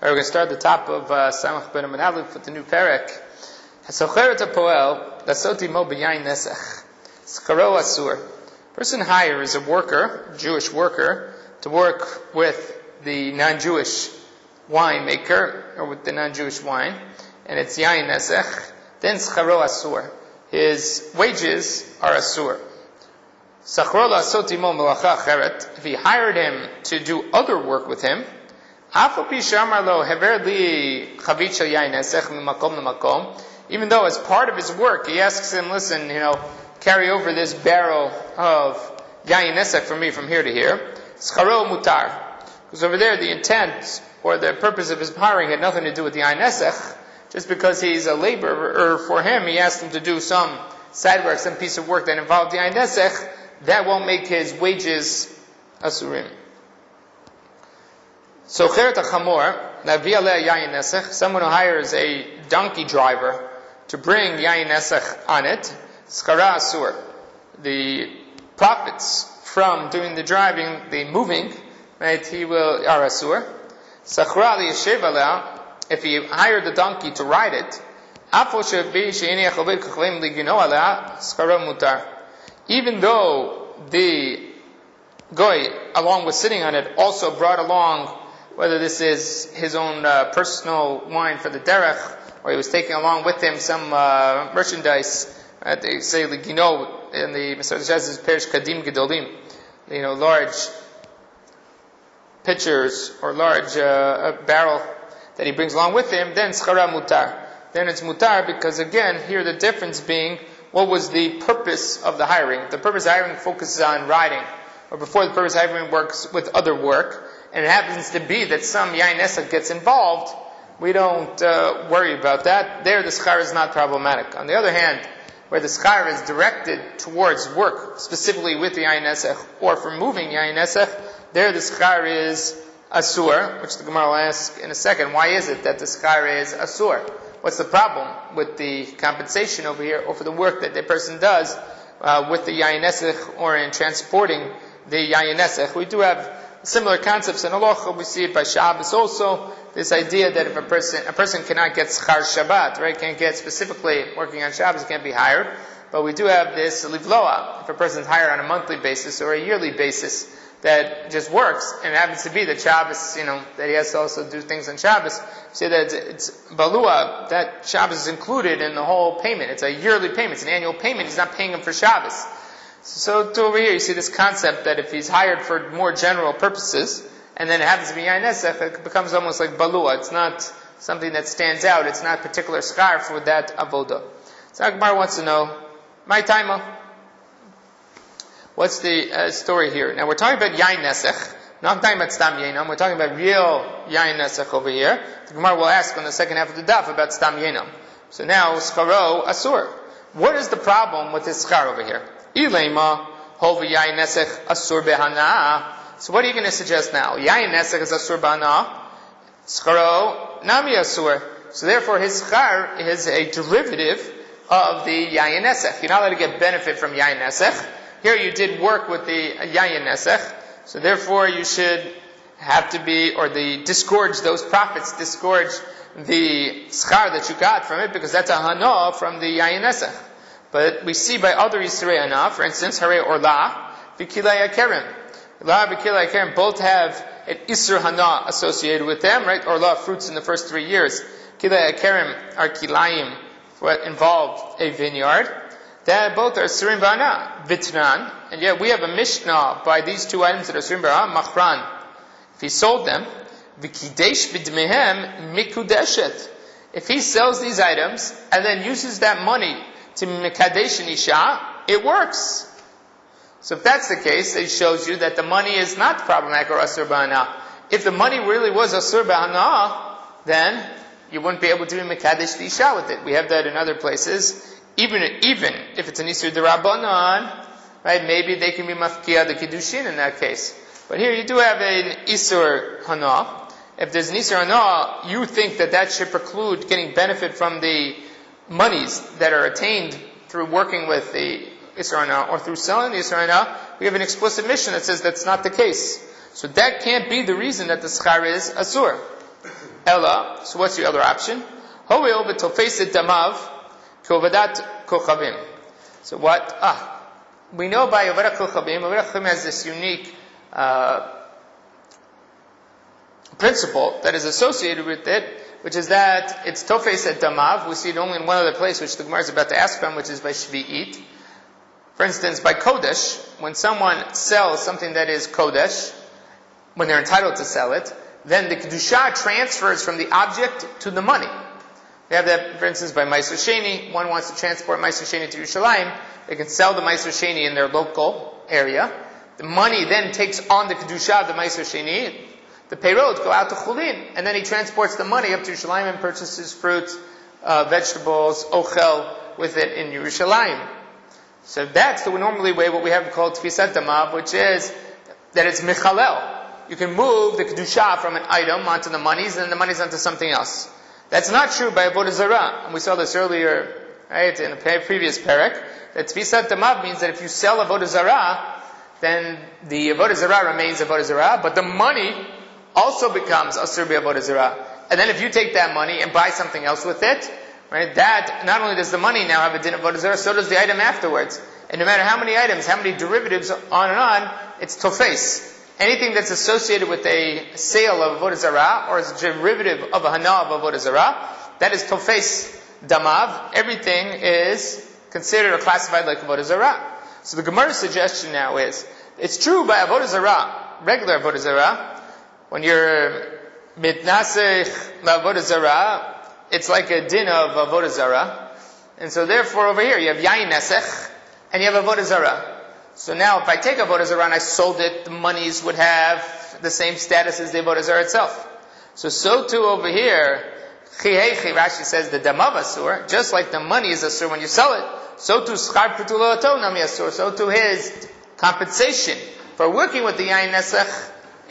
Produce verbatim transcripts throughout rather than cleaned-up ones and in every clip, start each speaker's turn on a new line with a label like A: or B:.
A: We're going to start at the top of Samach Ben Amud Aleph with the new parak. Hasocheret hapoel lasoti mo b'yayin nesach skaro asur. Person hires a worker, a Jewish worker, to work with the non-Jewish winemaker or with the non-Jewish wine, and it's yayin nesach. Then skaro asur. His wages are asur. Sachro lasoti mo melacha acheret. If he hired him to do other work with him, even though as part of his work he asks him, listen, you know, carry over this barrel of yayin nesach for me from here to here, scharo mutar. Because over there the intent or the purpose of his hiring had nothing to do with the yayin nesach. Just because he's a laborer for him, he asked him to do some side work, some piece of work that involved the yayin nesach. That won't make his wages asurim. So cheret achamor, navi aleh yayin nesach, someone who hires a donkey driver to bring yayin nesach on it, skara asur. The profits from doing the driving, the moving, right, he will, are asur. Sachra li yeshev aleh, if he hired the donkey to ride it, afo shebi she'ini achaved kachavim ligino aleh, skara mutar. Even though the goy, along with sitting on it, also brought along whether this is his own uh, personal wine for the derech, or he was taking along with him some uh, merchandise. Uh, they say ligino in the Masechet says perish kadim gedolim, you know, large pitchers or large uh, a barrel that he brings along with him. Then schara mutar. Then it's mutar because again here the difference being what was the purpose of the hiring. The purpose of hiring focuses on riding, or before the purpose of hiring works with other work. And it happens to be that some yayin nesach gets involved, we don't uh, worry about that. There the schar is not problematic. On the other hand, where the schar is directed towards work, specifically with the yayin nesach, or for moving yayin nesach, there the schar is asur, which the Gemara will ask in a second. Why is it that the schar is asur? What's the problem with the compensation over here, or for the work that the person does uh, with the yayin nesach, or in transporting the yayin nesach? We do have similar concepts in halacha. We see it by Shabbos also. This idea that if a person a person cannot get schar Shabbat, right, can't get specifically working on Shabbos, can't be hired. But we do have this livloa. If a person is hired on a monthly basis or a yearly basis, that just works, and it happens to be that Shabbos, you know, that he has to also do things on Shabbos. We say that it's, it's balua, that Shabbos is included in the whole payment. It's a yearly payment. It's an annual payment. He's not paying him for Shabbos. So to over here, you see this concept that if he's hired for more general purposes, and then it happens to be yayin nesach, it becomes almost like balua. It's not something that stands out. It's not particular schar for that avoda. So Akbar wants to know, my taima, what's the uh, story here? Now we're talking about yayin nesach. Not talking about stam yenam. We're talking about real yayin nesach over here. The Gemara will ask on the second half of the daf about stam yenam. So now skaro asur. What is the problem with this schar over here? Ilema hova yayin nesach asur behana. So what are you going to suggest now? Yayin nesach is asur behana. Scharo nami asur. So therefore his schar is a derivative of the yayin nesach. You're not allowed to get benefit from yayin nesach. Here you did work with the yayin nesach. So therefore you should have to be, or the disgorge those profits, disgorge the schar that you got from it, because that's a hana from the yayin nesach. But we see by other Yisrei Hana, for instance, Hare Orla, B'kilai Akerem. Orla, B'kilai Akerem both have an Isser Hana associated with them, right? Orla, fruits in the first three years. Kilai Akerem are Kilayim, what involved a vineyard. That both are Surim B'ana, Vitran. And yet we have a Mishnah by these two items that are Surim B'ana, Machran. If he sold them, V'kidesh B'dmehem Mikudeshet. If he sells these items and then uses that money to Mekadesh Isha, it works. So if that's the case, it shows you that the money is not problematic or Asur B'ana. If the money really was Asur B'ana, then you wouldn't be able to be Mekadesh Isha with it. We have that in other places. Even, even if it's an Isur D'Rabbanan, right, maybe they can be Mafkia the Kiddushin in that case. But here you do have an Isur Hana. If there's an Isur Hana, you think that that should preclude getting benefit from the monies that are attained through working with the Isser Hana or through selling the Isser Hana. We have an explicit mission that says that's not the case. So that can't be the reason that the schar is asur. Ella, so what's the other option? Ho'il b'tofeset damav k'ovadat kochavim. So what? Ah, we know by Ovadat Kochavim, Ovadat Kochavim has this unique uh, principle that is associated with it, which is that it's tofeset damav. We see it only in one other place, which the Gemara is about to ask from, which is by Shvi'it. For instance, by Kodesh, when someone sells something that is Kodesh, when they're entitled to sell it, then the Kedusha transfers from the object to the money. We have that, for instance, by Meiser Sheni. One wants to transport Meiser Sheni to Yerushalayim. They can sell the Meiser Sheni in their local area. The money then takes on the Kedusha of the Meiser Sheni. The Peirot go out to Chulin, and then he transports the money up to Yerushalayim and purchases fruits, uh, vegetables, ochel with it in Yerushalayim. So that's the normally way what we have called Tfisat Damav, which is that it's Michalel. You can move the Kedusha from an item onto the monies, and then the monies onto something else. That's not true by Avodah Zarah. And we saw this earlier, right, in a previous parak, that Tfisat Damav means that if you sell Avodah Zarah, then the Avodah Zarah remains Avodah Zarah, but the money also becomes Asur Avodah Zarah. And then if you take that money and buy something else with it, right, that, not only does the money now have a din of Avodah Zarah, so does the item afterwards. And no matter how many items, how many derivatives, on and on, it's Tofes. Anything that's associated with a sale of Avodah Zarah, or is a derivative of a Hana of Avodah Zarah, that is Tofes Damav. Everything is considered or classified like Avodah Zarah. So the Gemara's suggestion now is, it's true by Avodah Zarah, regular Avodah Zarah, when you're mitnasech la'Avodah Zarah, it's like a din of Avodah Zarah. And so therefore over here you have Yain Nesech, and you have Avodah Zarah. So now, if I take Avodah Zarah and I sold it, the monies would have the same status as the Avodah Zarah itself. So, so too over here, Chihechi, Rashi says, the Damav Asur, just like the money is Asur when you sell it, so too Schar P'tulo Ato Nami Asur, so too his compensation for working with the Yain Nesech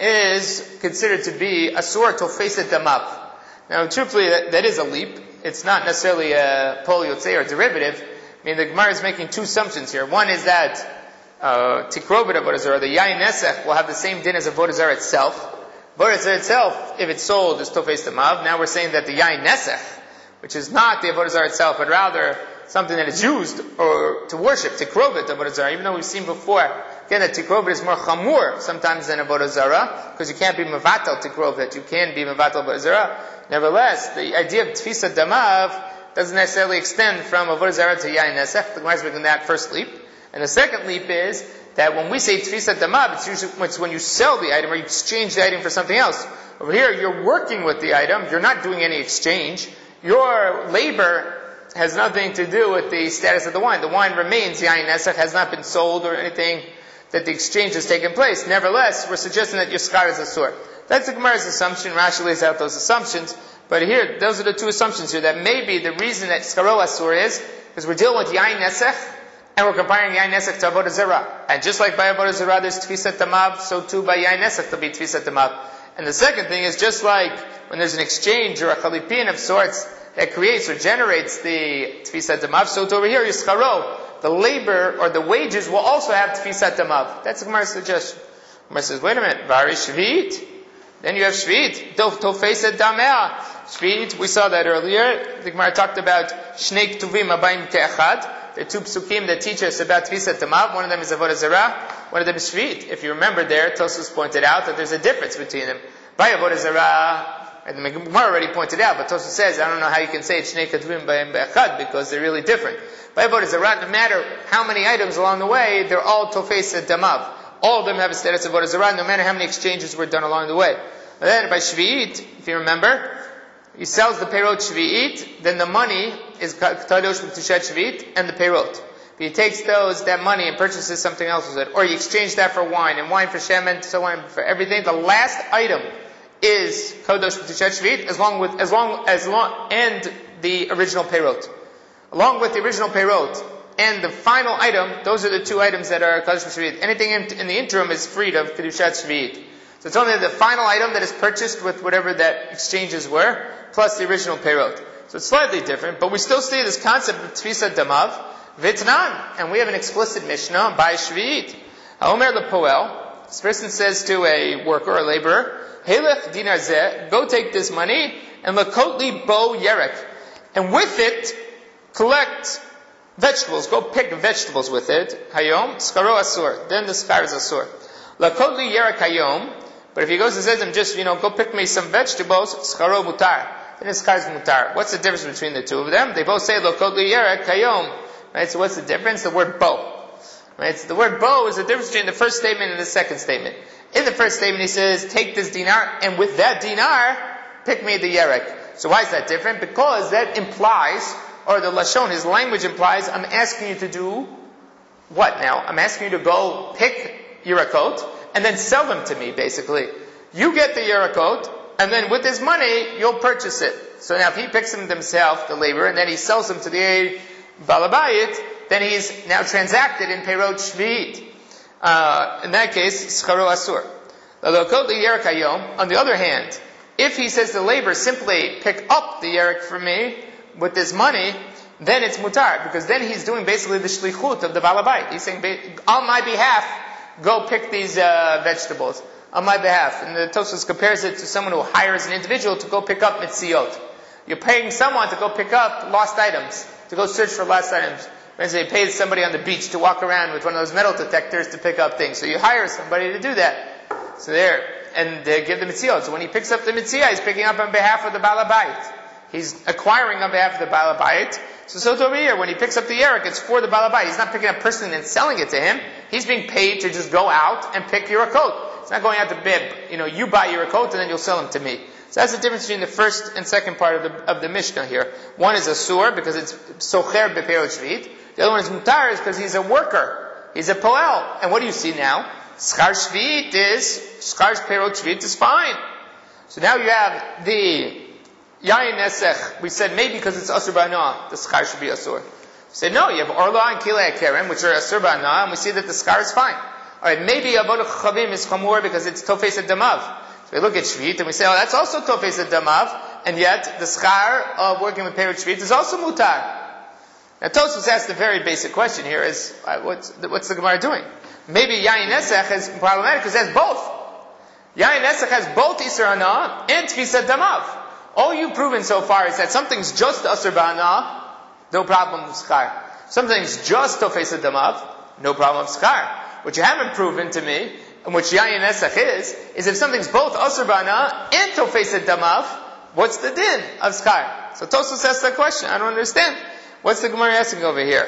A: is considered to be Asur Tofeset Damav. Now, truthfully, that, that is a leap. It's not necessarily a Pol Yotzei or derivative. I mean, the Gemara is making two assumptions here. One is that Uh, Tikrovit Avodah Zarah, the Yain Nesech will have the same din as Avodah Zarah itself. Avodah Zarah itself, if it's sold, is Tofes Damav. Now we're saying that the Yain Nesech, which is not the Avodah Zarah itself, but rather something that is used or to worship, Tikrovit Avodah Zarah, even though we've seen before, again, that Tikrovit is more chamur sometimes than Avodah Zarah, because you can't be Mevatel Tikrovit, you can be Mevatel Avodah Zarah. Nevertheless, the idea of Tfisa Damav doesn't necessarily extend from Avodah Zarah to Yain Nesech. The Gemara is making that first leap. And the second leap is that when we say Tfisat Damav, it's usually it's when you sell the item or you exchange the item for something else. Over here, you're working with the item, you're not doing any exchange. Your labor has nothing to do with the status of the wine. The wine remains Yain Nesech, has not been sold or anything that the exchange has taken place. Nevertheless, we're suggesting that your schar is Asur. That's the Gemara's assumption. Rashi lays out those assumptions. But here, those are the two assumptions here. That maybe the reason that scharo Asur is because we're dealing with Yain Nesech, and we're comparing Yain Nesech to Avodah Zarah. And just like by Avodah Zarah there's Tfisat Damav, so too by Yain Nesech there'll be Tfisat Damav. And the second thing is just like when there's an exchange or a chalipin of sorts that creates or generates the Tfisat Damav, so too over here, Yischaro, the labor or the wages will also have Tfisat Damav. That's the Gemara's suggestion. The Gemara says, wait a minute, Vari Shvit? Then you have Shvit. Tofeset Damea. Shvit, we saw that earlier. The Gemara talked about Shnei Ktuvim Abayim Ke'echad. There are two psukim that teach us about Tfisat Damav. One of them is Avodah Zarah, one of them is Shvit. If you remember there, Tosfos pointed out that there's a difference between them. By Avodah Zarah, and the Gemara already pointed out, but Tosfos says, I don't know how you can say it's Shnei Ketuvim B'Yim Be'echad, because they're really different. By Avodah Zarah, no matter how many items along the way, they're all Tofeset Damav. All of them have a status of Avodah Zarah, no matter how many exchanges were done along the way. And then by Shvit, if you remember, he sells the Peirot Shvi'it, then the money is Kadosh B'Tushat Shvi'it, and the Peirot. If he takes those, that money, and purchases something else with it, or you exchange that for wine, and wine for Shemen, so on, for everything, the last item is Kadosh B'Tushat Shvi'it, as long with, as long, as long, and the original Peirot. Along with the original Peirot, and the final item, those are the two items that are Kadosh B'Shvi'it. Anything in, in the interim is freed of Kedushat Shvi'it. So it's only the final item that is purchased with whatever that exchanges were, plus the original Peirot. So it's slightly different, but we still see this concept of Tfisat Damav, Vitnan, and we have an explicit Mishnah by Shvi'it. Haomer lePoel, This person says to a worker or laborer, Helech dinar zeh, go take this money, and lakotli bo yerek. And with it, collect vegetables. Go pick vegetables with it. Hayom, skaro asur. Then the skar is asur. Lakotli yerek hayom. But if he goes and says to him, just, you know, go pick me some vegetables, skaro mutar. Then the skar is mutar. What's the difference between the two of them? They both say lakotli yerek hayom. Right, so what's the difference? The word bo. Right, so the word bo is the difference between the first statement and the second statement. In the first statement he says, take this dinar, and with that dinar, pick me the yerek. So why is that different? Because that implies, or the lashon, his language implies, I'm asking you to do what now? I'm asking you to go pick yerakot, and then sell them to me, basically. You get the yerakot, and then with this money, you'll purchase it. So now if he picks them himself, the laborer, and then he sells them to the balabayit, then he's now transacted in Perot Shvi'it. Uh, in that case, Scharo Asur. On the other hand, if he says to the laborer, simply pick up the yerek for me with this money, then it's mutar, because then he's doing basically the shlichut of the balabayit. He's saying, on my behalf, go pick these uh, vegetables. On my behalf. And the Tosfos compares it to someone who hires an individual to go pick up mitziot. You're paying someone to go pick up lost items, to go search for lost items. For instance, they paid somebody on the beach to walk around with one of those metal detectors to pick up things. So you hire somebody to do that. So there, and they give the mitziot. So when he picks up the mitziyah, he's picking up on behalf of the balabayit. He's acquiring on behalf of the balabayit. So so over here, when he picks up the yerek, it's for the balabayit. He's not picking up personally and selling it to him. He's being paid to just go out and pick yerakot. It's not going out to bid. You know, you buy yerakot and then you'll sell them to me. So that's the difference between the first and second part of the of the Mishnah here. One is asur because it's socher beperot shvit. The other one is mutar because he's a worker. He's a poel. And what do you see now? Schar shvit is schar perot shvit is fine. So now you have the yayin nesech. We said maybe because it's asur ba'ana, the schar should be asur. We said no. You have orla and kilei kerem, which are asur ba'ana, and we see that the schar is fine. All right, maybe avodah chachavim is chamur because it's tofes et damav. So we look at shvit and we say, oh, that's also tofes et damav, and yet the schar of working with perot shvit is also mutar. Now Tosfos asked a very basic question here: is uh, what's the, what's the Gemara doing? Maybe yayin nesech is problematic because it has both. Yayin nesech has both isur hana and tfisat damav. All you've proven so far is that something's just asur ba'ana, no problem with schar. Something's just tofes damav, no problem with schar. What you haven't proven to me, and which yayin nesech is, is if something's both asur ba'ana and tofes damav, what's the din of schar? So Tosfos asked that question. I don't understand. What's the Gemara asking over here?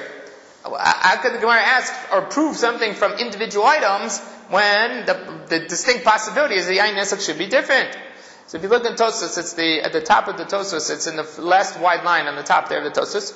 A: How could the Gemara ask or prove something from individual items when the, the distinct possibility is the yayin nesech should be different? So if you look in Tosfos, it's the at the top of the Tosfos, it's in the last wide line on the top there of the Tosfos.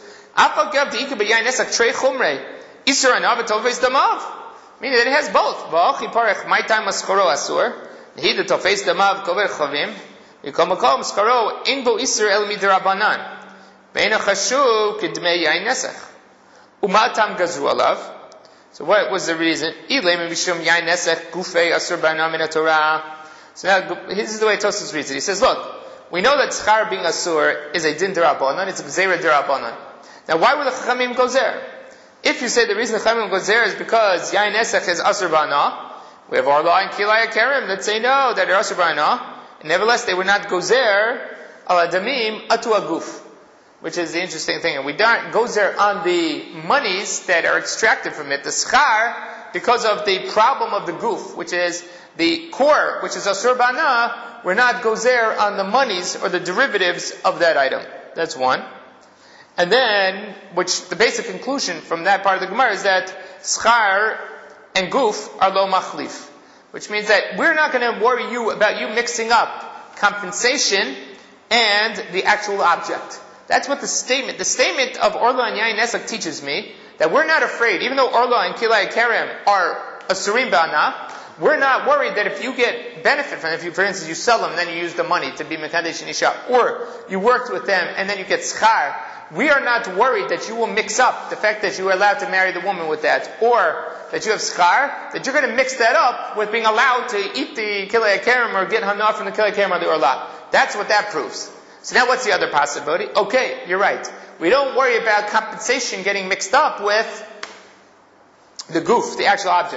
A: Meaning that it has both. My time maskoro asur. He the tofes damav kover chavim. Yikom makom skaro in bo isur el midrabanan. Beina chashuv kidmei yain nesech. Umatam gazru alav. So what was the reason? Ilem mishum yain nesech gufei asur ba'ana min Torah. So now this is the way Tosfos reads it. He says, look, we know that schar being asur is a din derabanan. It's a gzeira derabanan. Now why would the chachamim go there? If you say the reason the chachamim goes there is because yain nesech is asur ba'ana, we have Orla and Kilai Karim that say no, that are asur ba'ana. Nevertheless, they would not go there ala damim atu aguf, which is the interesting thing. And we don't go there on the monies that are extracted from it, the schar, because of the problem of the guf, which is the core, which is asur ba'ana. We're not go there on the monies or the derivatives of that item. That's one. And then, which the basic conclusion from that part of the Gemara is that schar and guf are lo machlif, which means that we're not going to worry you about you mixing up compensation and the actual object. That's what the statement, the statement of Orla and Yain Nesek teaches me, that we're not afraid, even though Orla and Kilai Kerem are asurim ba'ana, we're not worried that if you get benefit from it, if you, for instance, you sell them and then you use the money to be mekadesh and isha, or you worked with them and then you get schar, we are not worried that you will mix up the fact that you are allowed to marry the woman with that, or that you have schar, that you're going to mix that up with being allowed to eat the kilei kerem or get hana from the kilei kerem or the orla. That's what that proves. So now what's the other possibility? Okay, you're right. We don't worry about compensation getting mixed up with the goof, the actual object.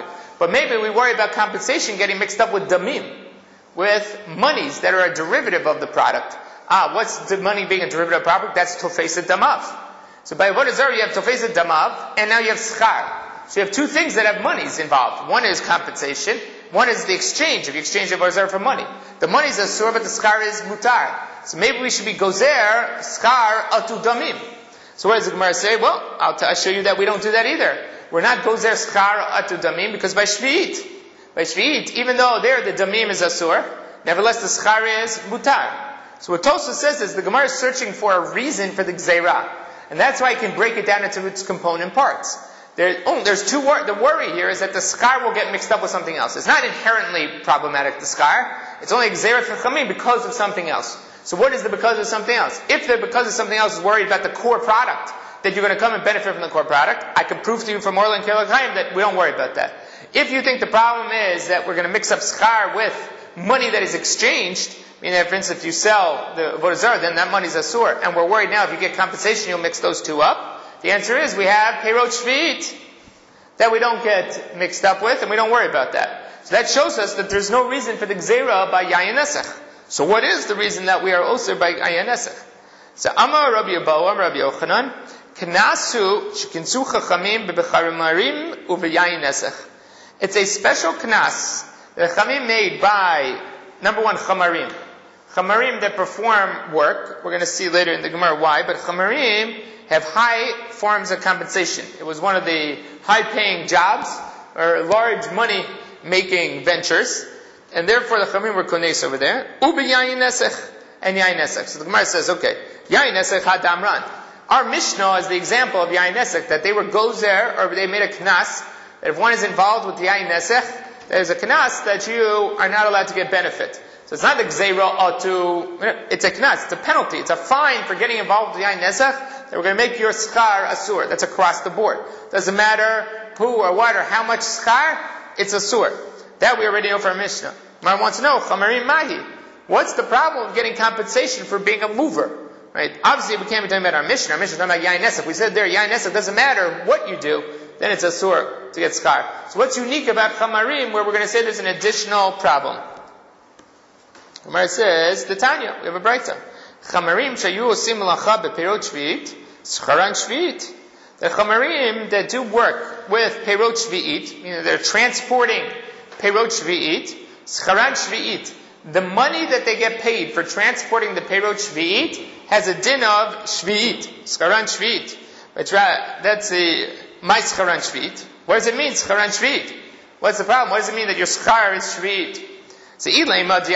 A: But maybe we worry about compensation getting mixed up with damim, with monies that are a derivative of the product. Ah, what's the money being a derivative of product? That's tofeset damav. So by Avodah Zarah you have tofeset damav, and now you have schar. So you have two things that have monies involved. One is compensation, one is the exchange, if you exchange Avodah Zarah for money. The money is asur, but the schar is mutar. So maybe we should be gozer, schar, atu damim. So what does the Gemara say? Well, I'll, t- I'll show you that we don't do that either. We're not gozer, schar, atu damim, because by shvi'it, by shvi'it, even though there the damim is asur, nevertheless the schar is mutar. So what Tosfos says is the Gemara is searching for a reason for the gzeirah. And that's why I can break it down into its component parts. There, oh, there's two wor- the worry here is that the schar will get mixed up with something else. It's not inherently problematic, the schar. It's only gzeirah for chamim because of something else. So what is the because of something else? If the because of something else is worried about the core product, that you're going to come and benefit from the core product, I can prove to you from Orlan Kelach Chaim that we don't worry about that. If you think the problem is that we're going to mix up schar with money that is exchanged, meaning that, for instance, if you sell the Avodah Zarah, then that money is asur, and we're worried now if you get compensation, you'll mix those two up. The answer is we have Peirot Shvi'it that we don't get mixed up with, and we don't worry about that. So that shows us that there's no reason for the Gzeira by Yayin Nesach. So what is the reason that we are osir by Yayin Nesach? So Amar Rabbi Abahu, Amar Rabbi Yochanan, Knasu Shikinsu Chachamim B'Becharimarim U'B'Yayin Nesach. It's a special knas that Chachamim made by, number one, Chamarim. Chamarim that perform work. We're going to see later in the Gemara why, but Chamarim have high forms of compensation. It was one of the high-paying jobs, or large money-making ventures, and therefore the Chamarim were kones over there. Ubi Yayin Nesach, and Yayin Nesach. So the Gemara says, okay, Yayin Nesach Hadamran. Our Mishnah is the example of Yayin Nesach, that they were gozer, or they made a knas, that if one is involved with Yayin Nesach, there's a knas that you are not allowed to get benefit. So it's not the gzeira atu, it's a knas, it's a penalty, it's a fine for getting involved with Yayin Nesach, that we're going to make your schar asur. That's across the board. Doesn't matter who or what or how much schar, it's asur. That we already know from Mishnah. Mar wants to know, Chamarim Mahi, what's the problem of getting compensation for being a mover? Right? Obviously we can't be talking about our Mishnah. Our Mishnah is talking about Yayin Nesach. We said there, Yayin Nesach doesn't matter what you do, then it's asur to get schar. So what's unique about Chamarim where we're going to say there's an additional problem? Gemara says, the Tanya, we have a braita. Chamarim shayu osim malacha bepeirot shvi'it, scharan shvi'it. The chamarim that do work with peirot shvi'it, meaning they're transporting peirot shvi'it, scharan shvi'it. The money that they get paid for transporting the peirot shvi'it has a din of shvi'it, scharan shvi'it. That's the my scharan shvi'it. What does it mean, scharan shvi'it? What's the problem? What does it mean that your schar is shvi'it? So, if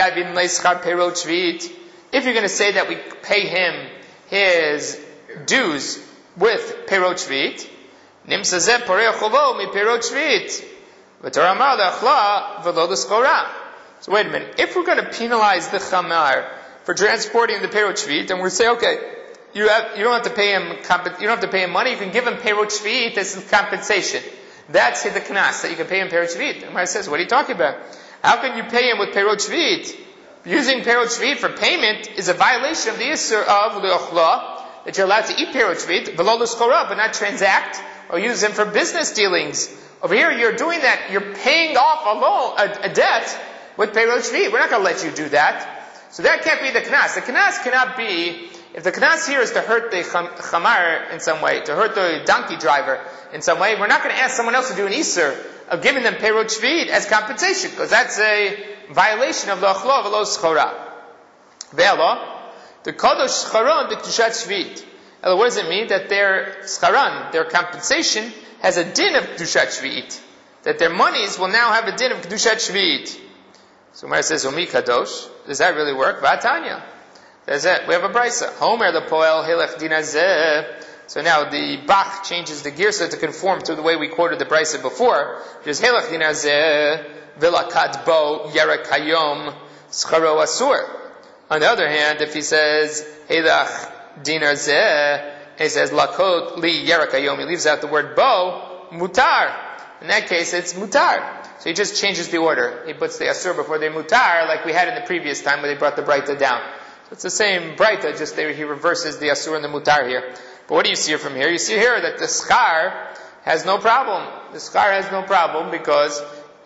A: you're going to say that we pay him his dues with perot shvit, nimsazeh porei chovo mi perot shvit, v'torah amar le'achla v'lo l'skora. So wait a minute. If we're going to penalize the chamar for transporting the perot shvit, then we say, okay, you have you don't have to pay him comp- you don't have to pay him money. You can give him perot shvit as compensation. That's the knas that you can pay him perot shvit. And Gemara says, what are you talking about? How can you pay him with perot shvit? Using perot shvit for payment is a violation of the issur of le'ochla, that you're allowed to eat perot shvit, v'lo l'skora, but not transact or use them for business dealings. Over here, you're doing that. You're paying off a loan, a, a debt with perot shvit. We're not going to let you do that. So that can't be the knas. The knas cannot be, if the knas here is to hurt the chamar in some way, to hurt the donkey driver in some way, we're not going to ask someone else to do an issur of giving them perot shvit as compensation, because that's a violation of the achla v'lo schora. Ve'alo, the kodosh scharon b'kedushat shvit. What does it mean? That their scharan, their compensation, has a din of kedushat shvit. That their monies will now have a din of kedushat shvit. So Gemara says, Umi kadosh. Does that really work? V'atanya. That's it. We have a brisa. Homer the poel hilech dinazeh. So now the Bach changes the girsa to conform to the way we quoted the brisa before. Just Helach dinazeh vilakat bo yerek hayom scharo asur. On the other hand, if he says Helach dinazeh, he says lakot li yerek hayom. He leaves out the word bo, mutar. In that case, it's mutar. So he just changes the order. He puts the asur before the mutar, like we had in the previous time where they brought the brita down. So it's the same brita, just there he reverses the asur and the mutar here. But what do you see from here? You see here that the schar has no problem. The schar has no problem because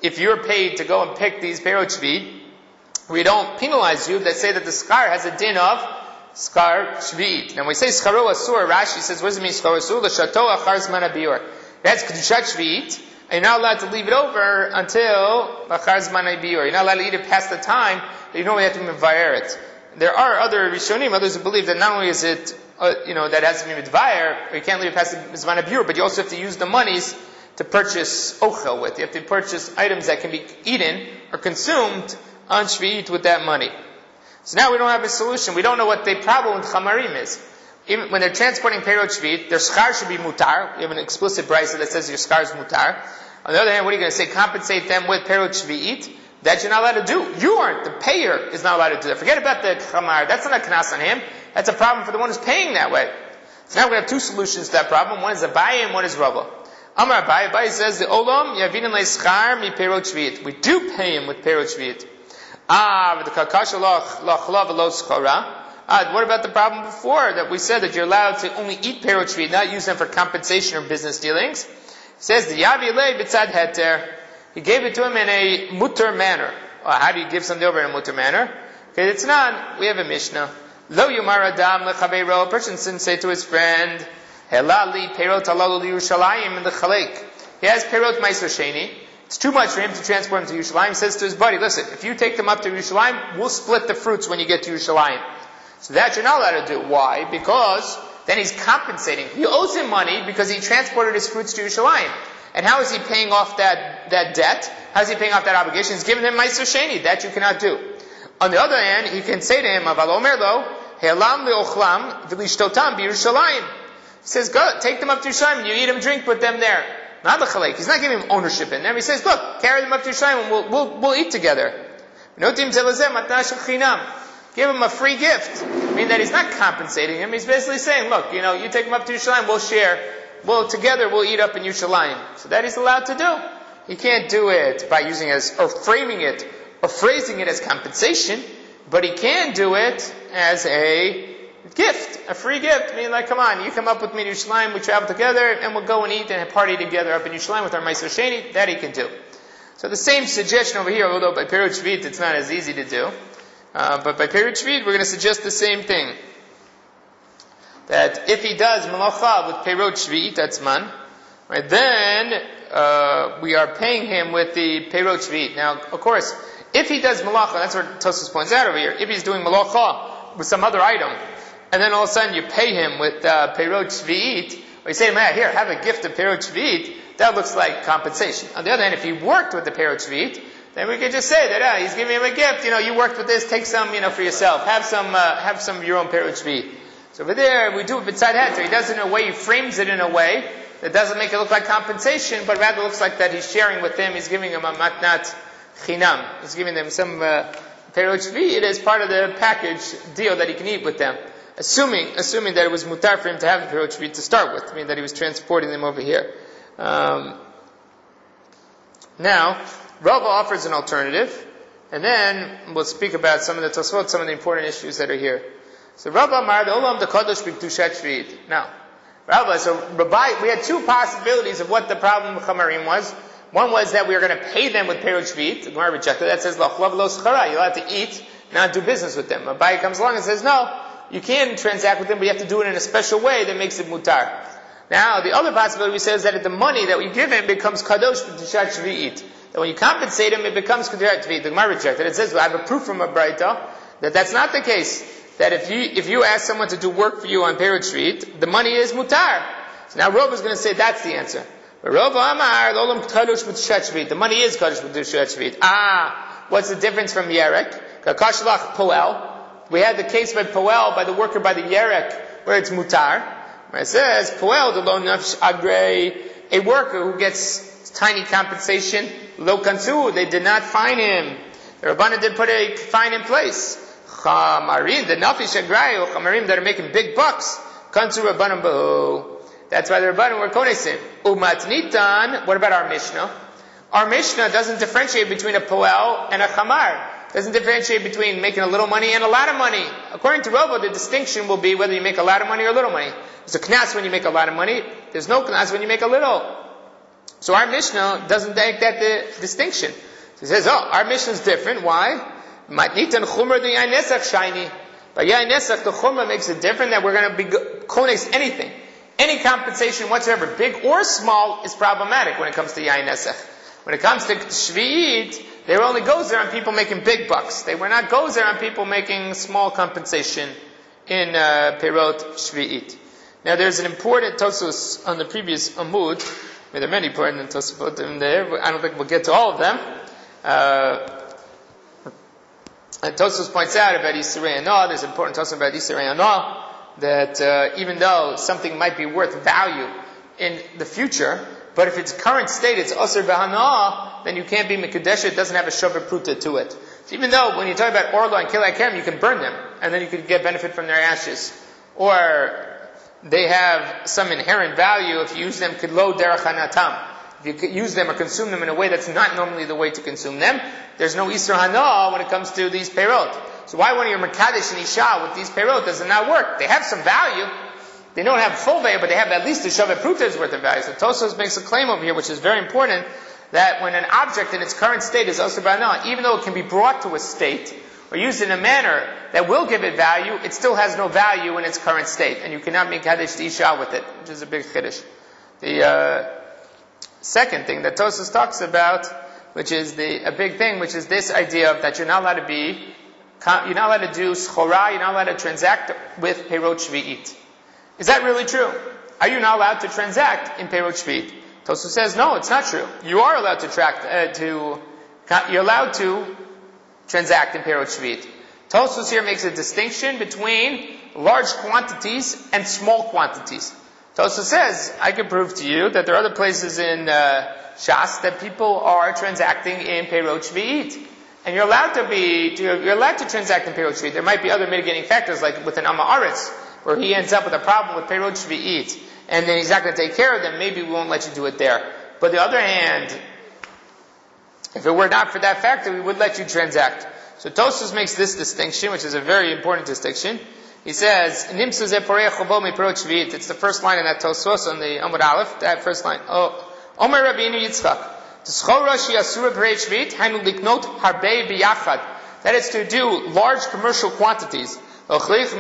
A: if you're paid to go and pick these perot shvit, we don't penalize you. They say that the schar has a din of schar shvit. Now when we say scharo asur, Rashi says, what does it mean scharo asur? L'shato achar zman habiur. That's kedushat shvit, and you're not allowed to leave it over until achar zman habiur. You're not allowed to eat it past the time that you normally have to mevayer it. There are other Rishonim, others who believe that not only is it, uh, you know, that has to be mevayer, or you can't leave it past the zman habiur, but you also have to use the monies to purchase ochel with. You have to purchase items that can be eaten or consumed on shvit with that money. So now we don't have a solution. We don't know what the problem with chamarim is. Even when they're transporting perot shvit, their schar should be mutar. We have an explicit brisa that says your schar is mutar. On the other hand, what are you going to say? Compensate them with perot shvit? That you're not allowed to do. You aren't. The payer is not allowed to do that. Forget about the chamar. That's not a knas on him. That's a problem for the one who's paying that way. So now we have two solutions to that problem. One is Abaye and one is Rava. Amar Abaye, Abaye says, the olam yavinin le schar mi perot shvit. We do pay him with perot shvit. Ah, but the kakasha lachla v'lo schara. Ah, what about the problem before that we said that you're allowed to only eat perot shvit, not use them for compensation or business dealings? It says the yavi le b'tzad heter. He gave it to him in a mutter manner. Well, how do you give something over in a mutter manner? Okay, it's not. We have a Mishnah. Lo yumar adam lechaveiro. A person shouldn't say to his friend, Helali perot halalu liyushalayim in the chalek. He has perot meiser sheni. It's too much for him to transport them to Yerushalayim. He says to his buddy, listen, if you take them up to Yerushalayim, we'll split the fruits when you get to Yerushalayim. So that you're not allowed to do. Why? Because then he's compensating. He owes him money because he transported his fruits to Yerushalayim. And how is he paying off that, that debt? How is he paying off that obligation? He's giving him Meiser Sheni. That you cannot do. On the other hand, he can say to him, Aval omer lo, He'elam le'ochlam v'lishtotam b'Yerushalayim. He says, go, take them up to Yerushalayim and you eat them, drink with them there. Not the chalek. He's not giving him ownership in them. He says, look, carry them up to Yerushalayim and we'll, we'll, we'll eat together. Give him a free gift. I mean that he's not compensating him. He's basically saying, look, you know, you take them up to Yerushalayim, we'll share. Well, together we'll eat up in Yerushalayim. So that he's allowed to do. He can't do it by using it as, or framing it, or phrasing it as compensation, but he can do it as a gift, a free gift. I mean, like, come on, you come up with me to Yerushalayim, we travel together, and we'll go and eat and party together up in Yerushalayim with our Meiser Sheni. That he can do. So the same suggestion over here, although by Perut Shvit it's not as easy to do. Uh, but by Perut Shvit we're going to suggest the same thing. That if he does malacha with Perut Shvit, that's man, right, then uh, we are paying him with the Perut Shvit. Now, of course, if he does malacha, that's what Tosfos points out over here, if he's doing malacha with some other item, and then all of a sudden you pay him with uh, Perut Shvit, or you say to him, here, have a gift of Perut Shvit, that looks like compensation. On the other hand, if he worked with the Perut Shvit, then we could just say that uh, he's giving him a gift. You know, you worked with this, take some, you know, for yourself. Have some, uh, have some of your own Perut Shvit. So over there, we do it b'tzad heter. He does it in a way, he frames it in a way that doesn't make it look like compensation, but rather looks like that he's sharing with them. He's giving him a matnat chinam. He's giving them some uh, Perut Shvit as part of the package deal that he can eat with them. Assuming, assuming that it was mutar for him to have the Perut Shvit to start with. I mean, that he was transporting them over here. Um, now, Rava offers an alternative, and then we'll speak about some of the Tosfot, some of the important issues that are here. So Rava Amar the Olam the Kadosh b'Kedushat Shvit. Now, Rava, so Rabbi, we had two possibilities of what the problem with Chamarim was. One was that we were going to pay them with Perut Shvit. The Gemara rejected that. Says Lachlav lo schara. You're allowed to eat, not do business with them. Rabbi comes along and says, no, you can transact with them, but you have to do it in a special way that makes it mutar. Now, the other possibility says that the money that we give him becomes Kadosh b'Kedushat Shvit. That when you compensate him, it becomes Kedushat Shvit. The Gemara rejected. It says, well, I have a proof from a Braita that that's not the case. That if you if you ask someone to do work for you on Perut Shvit, the money is mutar. So now Rava is going to say that's the answer. But Rava Amar, Olam Kadosh b'Kedushat Shvit. The money is Kadosh b'Kedushat Shvit. Ah, what's the difference from Yerek? Kakashlach Poel. We had the case by Poel, by the worker by the Yerek, where it's mutar. Where it says, Poel, the lo nafsh agrei, a worker who gets tiny compensation, lo kansu, they did not fine him. The Rabbanan did put a fine in place. Chamarim, the nafish agrayu, chamarim that are making big bucks, kansu Rabbanan bahu. That's why the Rabbanan were konesim. Umatnitan, what about our Mishnah? Our Mishnah doesn't differentiate between a poel and a chamar. Doesn't differentiate between making a little money and a lot of money. According to Rava, the distinction will be whether you make a lot of money or a little money. There's a knas when you make a lot of money. There's no knas when you make a little. So our Mishnah doesn't make that the distinction. So he says, oh, our Mishnah is different. Why? Matnitan chumra the yain nesach shiny. By yain nesach, the chumra makes it different that we're going to be konex anything. Any compensation whatsoever, big or small, is problematic when it comes to yain nesach. When it comes to shvi'it, they only goes there on people making big bucks. They were not goes there on people making small compensation in uh, Perot Shvi'it. Now there's an important Tosos on the previous Amud. I mean, there are many important Tosafot in there. I don't think we'll get to all of them. Uh, and Tosos points out about Yisrei Anah, there's an important Tosos about Yisrei Anah, that uh, even though something might be worth value in the future, but if its current state is Asr B'Hana, then you can't be Mekadesh, it doesn't have a Shavar Pruta to it. So even though when you talk about Orlo and Kilei Kerem, you can burn them, and then you could get benefit from their ashes. Or they have some inherent value if you use them Kidlo Derech Hanatam. If you use them or consume them in a way that's not normally the way to consume them, there's no Isra Hana when it comes to these Perot. So why when you're Mekadesh and Isha with these Perot does it not work? They have some value. They don't have full value, but they have at least a Shavet Pruta worth of value. So Tosos makes a claim over here, which is very important, that when an object in its current state is Asr B'Hana, even though it can be brought to a state, or used in a manner that will give it value, it still has no value in its current state. And you cannot make Kaddish Isha with it, which is a big Kiddush. The uh, second thing that Tosos talks about, which is the a big thing, which is this idea of that you're not allowed to be, you're not allowed to do Schora, you're not allowed to transact with Perot Shvi'it. Is that really true? Are you not allowed to transact in Perot Shvi'it? Tosos says, no, it's not true. You are allowed to tract, uh, to, you're allowed to transact in Perot Shvi'it. Tosos here makes a distinction between large quantities and small quantities. Tosos says, I can prove to you that there are other places in uh, Shas that people are transacting in Perot Shvi'it. And you're allowed to be, you're allowed to transact in Perot Shvi'it. There might be other mitigating factors, like with an Amaretz, where he ends up with a problem with Perot Shvi'it, and then he's not going to take care of them, maybe we won't let you do it there. But on the other hand, if it were not for that factor, we would let you transact. So Tosos makes this distinction, which is a very important distinction. He says, Nimsu ze porei chovo mi Perot Shvi'it. It's the first line in that Tosos on the Amud Aleph, that first line. Oh, Omer Rabbeinu Yitzchak. T'schora shi asura Perot Shvi'it, hainu liknot harbei biyachad. That is to do large commercial quantities. To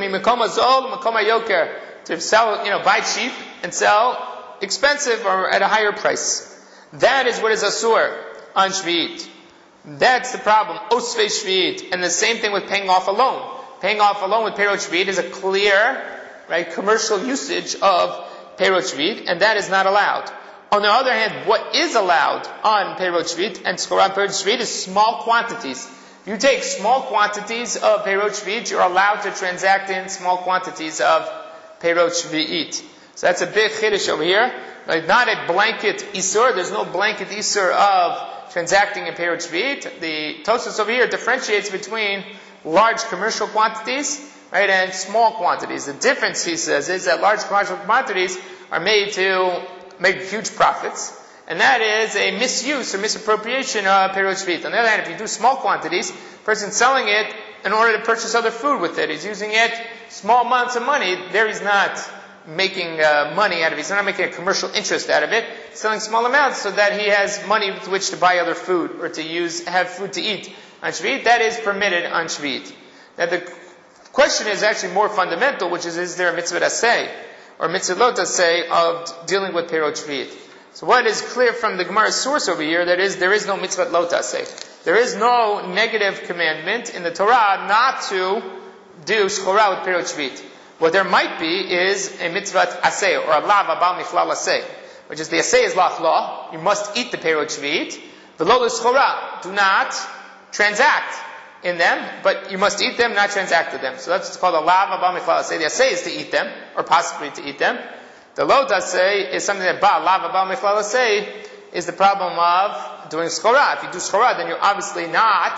A: sell, you know, buy cheap and sell expensive or at a higher price. That is what is asur on Shvi'it. That's the problem. Osvei Shvi'it. And the same thing with paying off a loan. Paying off a loan with Perot Shvi'it is a clear, right, commercial usage of Perot Shvi'it, and that is not allowed. On the other hand, what is allowed on Perot Shvi'it and Schora on Perot Shvi'it is small quantities. If you take small quantities of Perot Shvi'it, you're allowed to transact in small quantities of Perot Shvi'it. So that's a big chiddush over here. Like not a blanket isur. There's no blanket isur of transacting in Perot Shvi'it. The Tosos over here differentiates between large commercial quantities, right, and small quantities. The difference, he says, is that large commercial quantities are made to make huge profits. And that is a misuse or misappropriation of Perot Shvi'it. On the other hand, if you do small quantities, the person selling it in order to purchase other food with it, he's using it, small amounts of money, there he's not making uh, money out of it. He's not making a commercial interest out of it. He's selling small amounts so that he has money with which to buy other food or to use, have food to eat on Shvi'it. That is permitted on Shvi'it. Now the question is actually more fundamental, which is, is there a mitzvah aseh or mitzvah lo taseh of dealing with Perot Shvi'it? So what is clear from the Gemara's source over here, that is, there is no mitzvah lo taseh. There is no negative commandment in the Torah not to do schora with Perot Shvi'it. What there might be is a mitzvah aseh, or a lav abal michlal aseh, which is the aseh is lach law, you must eat the Perot Shvi'it, the lo schora, do not transact in them, but you must eat them, not transact with them. So that's what's called a lav abal michlal aseh. The aseh is to eat them, or possibly to eat them. The lo taseh is something that ba lav abal michlal aseh is the problem of doing schora. If you do schora, then you're obviously not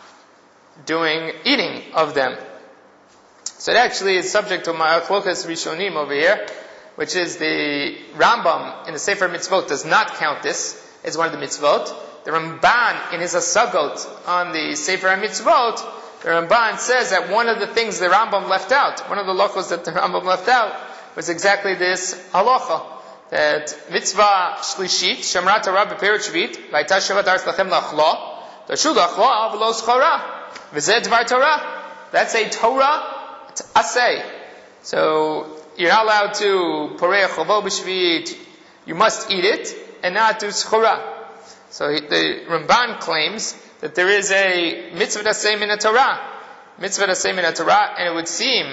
A: doing eating of them. So it actually is subject to ma'achlokas rishonim over here, which is the Rambam in the Sefer Mitzvot does not count this as one of the mitzvot. The Ramban in his Asagot on the Sefer Mitzvot, the Ramban says that one of the things the Rambam left out, one of the lochos that the Rambam left out, was exactly this halacha, that mitzvah shlishit, Shemrat Torah b'perut shvit, v'ayta shevat aretz lachem lachla, dashu lachla v'lo schara, v'zeh dvar Torah. That's a Torah aseh. So, you're not allowed to porei chavo b'shvit, you must eat it, and not do schora. So the Ramban claims that there is a mitzvah aseh min Torah, mitzvah aseh min Torah, and it would seem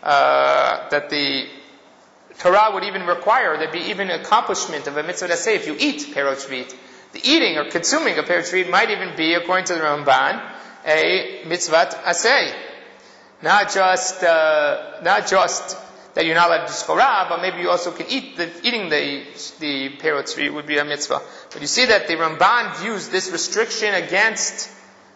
A: uh, that the Torah would even require there be even accomplishment of a mitzvah aseh if you eat perot shvit. The eating or consuming of perot shvit might even be, according to the Ramban, a mitzvah aseh. Not just, uh, not just that you're not allowed to do schora, but maybe you also can eat the, eating the, the perot shvit would be a mitzvah. But you see that the Ramban views this restriction against,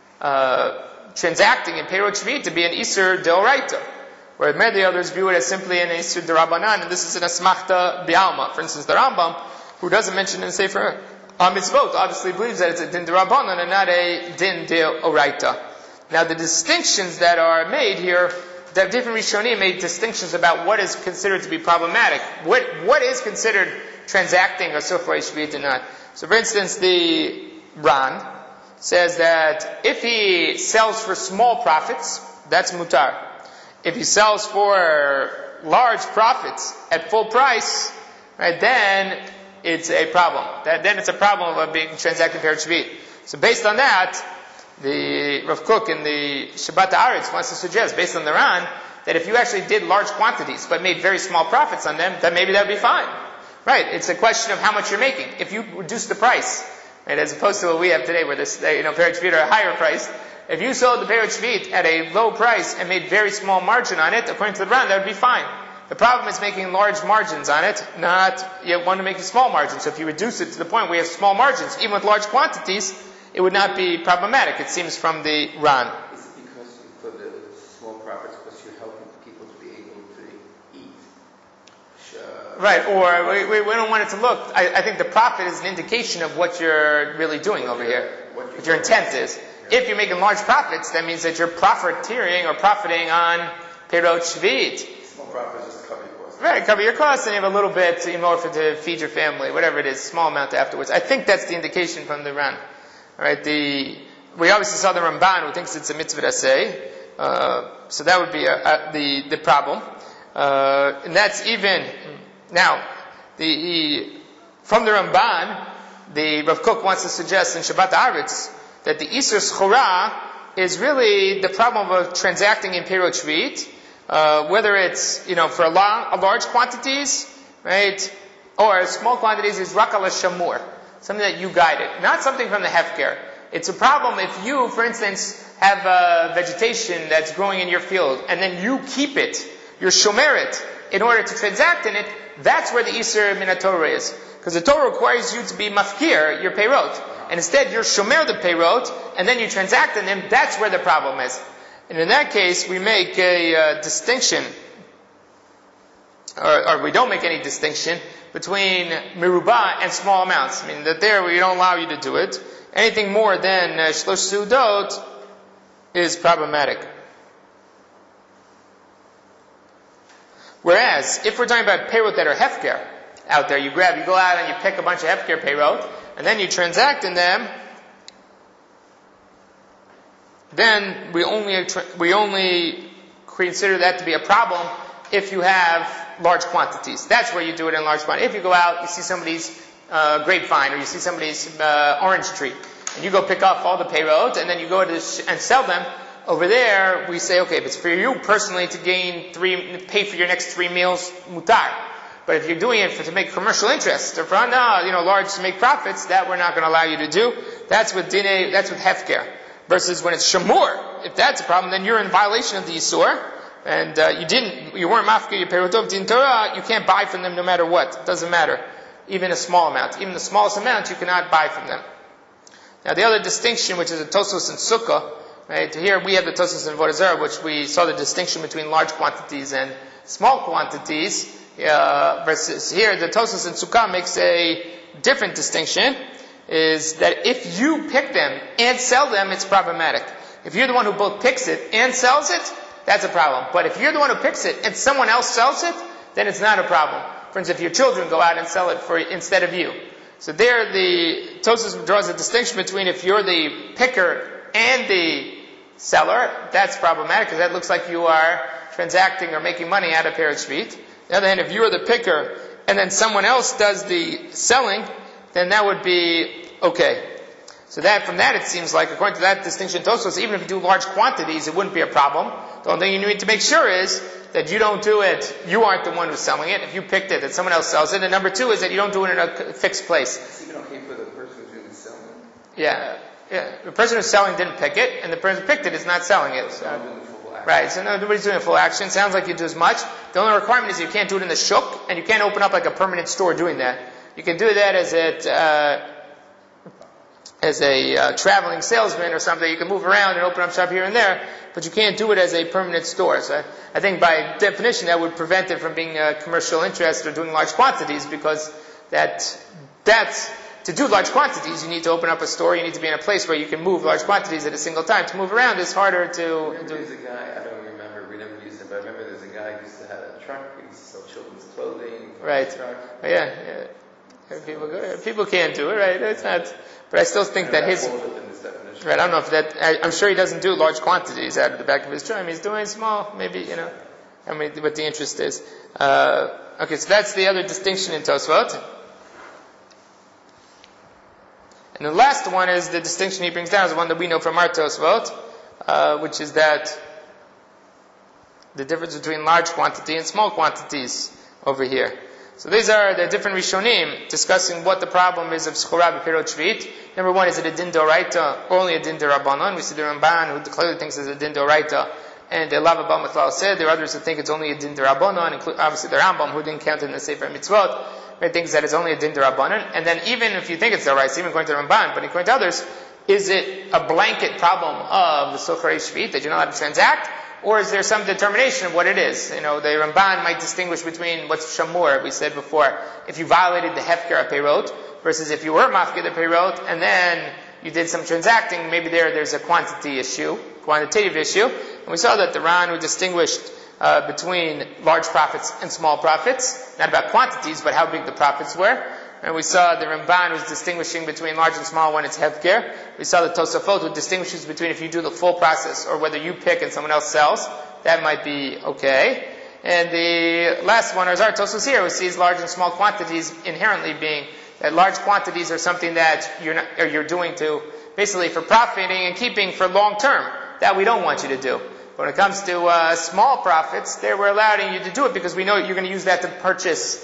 A: uh, transacting in perot shvit to be an isur deoraita, where many others view it as simply an isur derabanan, and this is an asmachta bialma. For instance, the Rambam, who doesn't mention in the Sefer HaMitzvot, obviously believes that it's a din derabanan and not a din deoraita. Now the distinctions that are made here, the different Rishonim made distinctions about what is considered to be problematic. What what is considered transacting a sofrei shvit and not. So for instance, the Ran says that if he sells for small profits, that's mutar. If he sells for large profits at full price, right, then it's a problem. That, then it's a problem of being transacted perot shvit. So based on that, the Rav Kook in the Shabbat Haaretz wants to suggest, based on the Ran, that if you actually did large quantities but made very small profits on them, then maybe that would be fine. Right? It's a question of how much you're making. If you reduce the price, right, as opposed to what we have today, where this, you know, perot shvit are a higher price. If you sold the perot shvit at a low price and made very small margin on it, according to the Ran, that would be fine. The problem is making large margins on it, not you want to make a small margin. So if you reduce it to the point where you have small margins, even with large quantities, it would not be problematic, it seems, from the Ran.
B: Is it because for the small profits, because you're helping people to be able to eat? Sure.
A: Right, or we, we, we don't want it to look, I, I think the profit is an indication of what you're really doing over here, what, what your intent is. Yeah. If you're making large profits, that means that you're profiteering or profiting on perot shvit.
B: Small profits just cover your costs.
A: Right, cover your costs and you have a little bit in order to feed your family, whatever it is, small amount afterwards. I think that's the indication from the Ran. Alright, the, we obviously saw the Ramban who thinks it's a mitzvah aseh, uh, so that would be a, a, the, the problem. Uh, and that's even, now, the, from the Ramban, the Rav Kook wants to suggest in Shabbat Haaretz that the Isur Schora is really the problem of transacting in perot shvit, uh, whether it's, you know, for a, long, a large quantities, right, or small quantities is Rak al Shamur. Something that you guided, not something from the hefker. It's a problem if you, for instance, have uh, vegetation that's growing in your field, and then you keep it, you shomer it, in order to transact in it. That's where the Isur min Torah is, because the Torah requires you to be mafkir your peirot, and instead you're shomer the peirot, and then you transact in them. That's where the problem is. And in that case, we make a uh, distinction, or, or we don't make any distinction between merubah and small amounts. I mean, that there we don't allow you to do it. Anything more than uh, shlosh sudot is problematic. Whereas, if we're talking about peirot that are hefker out there, you grab, you go out and you pick a bunch of hefker peirot, and then you transact in them, then we only we only consider that to be a problem if you have large quantities. That's where you do it in large quantities. If you go out, you see somebody's uh, grapevine, or you see somebody's uh, orange tree, and you go pick up all the peirot, and then you go to sh- and sell them. Over there, we say, okay, if it's for you personally to gain three, pay for your next three meals, mutar. But if you're doing it for, to make commercial interest, or for, no, you know, large to make profits, that we're not going to allow you to do. That's with dine, that's with hefker. Versus when it's shamur, if that's a problem, then you're in violation of the Yisur, and uh, you didn't, you weren't mafkir your perotov din Torah, you can't buy from them no matter what. It doesn't matter. Even a small amount. Even the smallest amount, you cannot buy from them. Now the other distinction, which is a Tosfos and Sukkah, right? Here we have the Tosfos and Avodah Zarah, which we saw the distinction between large quantities and small quantities. Uh, versus here, the Tosfos and Sukkah makes a different distinction, is that if you pick them and sell them, it's problematic. If you're the one who both picks it and sells it, that's a problem. But if you're the one who picks it and someone else sells it, then it's not a problem. For instance, if your children go out and sell it for instead of you. So there the Tosfos draws a distinction between if you're the picker and the seller, that's problematic because that looks like you are transacting or making money out of Perot Shvit. On the other hand, if you're the picker and then someone else does the selling, then that would be okay. So that, from that it seems like, according to that distinction, Tosfos, even if you do large quantities, it wouldn't be a problem. The only thing you need to make sure is that you don't do it, you aren't the one who's selling it. If you picked it, that someone else sells it. And number two is that you don't do it in a fixed place.
B: It's even okay for the person who's doing the selling.
A: Yeah. Yeah. The person who's selling didn't pick it, and the person who picked it is not selling it. So. Right, so no, nobody's doing a full action. Sounds like you do as much. The only requirement is you can't do it in the shuk, and you can't open up like a permanent store doing that. You can do that as a, uh, as a uh, traveling salesman or something. You can move around and open up shop here and there, but you can't do it as a permanent store. So I, I think by definition that would prevent it from being a commercial interest or doing large quantities, because that, that's, to do large quantities, you need to open up a store, you need to be in a place where you can move large quantities at a single time. To move around is harder to
B: do.
A: do.
B: There's a guy, I don't remember, we never used him, but I remember there's a guy who used to have a truck, he used to sell children's clothing.
A: Right.
B: Truck.
A: Oh, yeah, yeah. People, go, people can't do it, right? It's not, but I still think that his, right, I don't know if that, I, I'm sure he doesn't do large quantities out of the back of his truck. I mean, he's doing small, maybe, you know, I mean, what the interest is. Uh, okay, so that's the other distinction in Tosfot. And the last one is the distinction he brings down, is the one that we know from our Tosfot, uh, which is that the difference between large quantity and small quantities over here. So these are the different Rishonim discussing what the problem is of Schora b'Perot Shvit. Number one, is it a din d'oraita or only a din d'Rabbanan? We see the Ramban, who clearly thinks it's a din d'oraita, and the Lav Abba Mathlal said. There are others who think it's only a din d'Rabbanan, obviously the Rambam, who didn't count it in the Sefer Mitzvot, thinks that it's only a din d'Rabbanan. And then even if you think it's the right, even according to the Ramban, but according to others, is it a blanket problem of the Socherei Shvit that you're not allowed to transact? Or is there some determination of what it is? You know, the Ramban might distinguish between what's Shamur, we said before, if you violated the Hefker Perot, versus if you were Mafkid Perot, and then you did some transacting, maybe there there's a quantity issue, quantitative issue. And we saw that the Ran who distinguished uh, between large profits and small profits, not about quantities, but how big the profits were. And we saw the Ramban was distinguishing between large and small when it's hefker. We saw the Tosafot who distinguishes between if you do the full process or whether you pick and someone else sells. That might be okay. And the last one is our Tosafos here, who sees large and small quantities inherently being that large quantities are something that you're not, or you're doing to basically for profiting and keeping for long term. That we don't want you to do. But when it comes to uh, small profits, there we're allowing you to do it because we know you're going to use that to purchase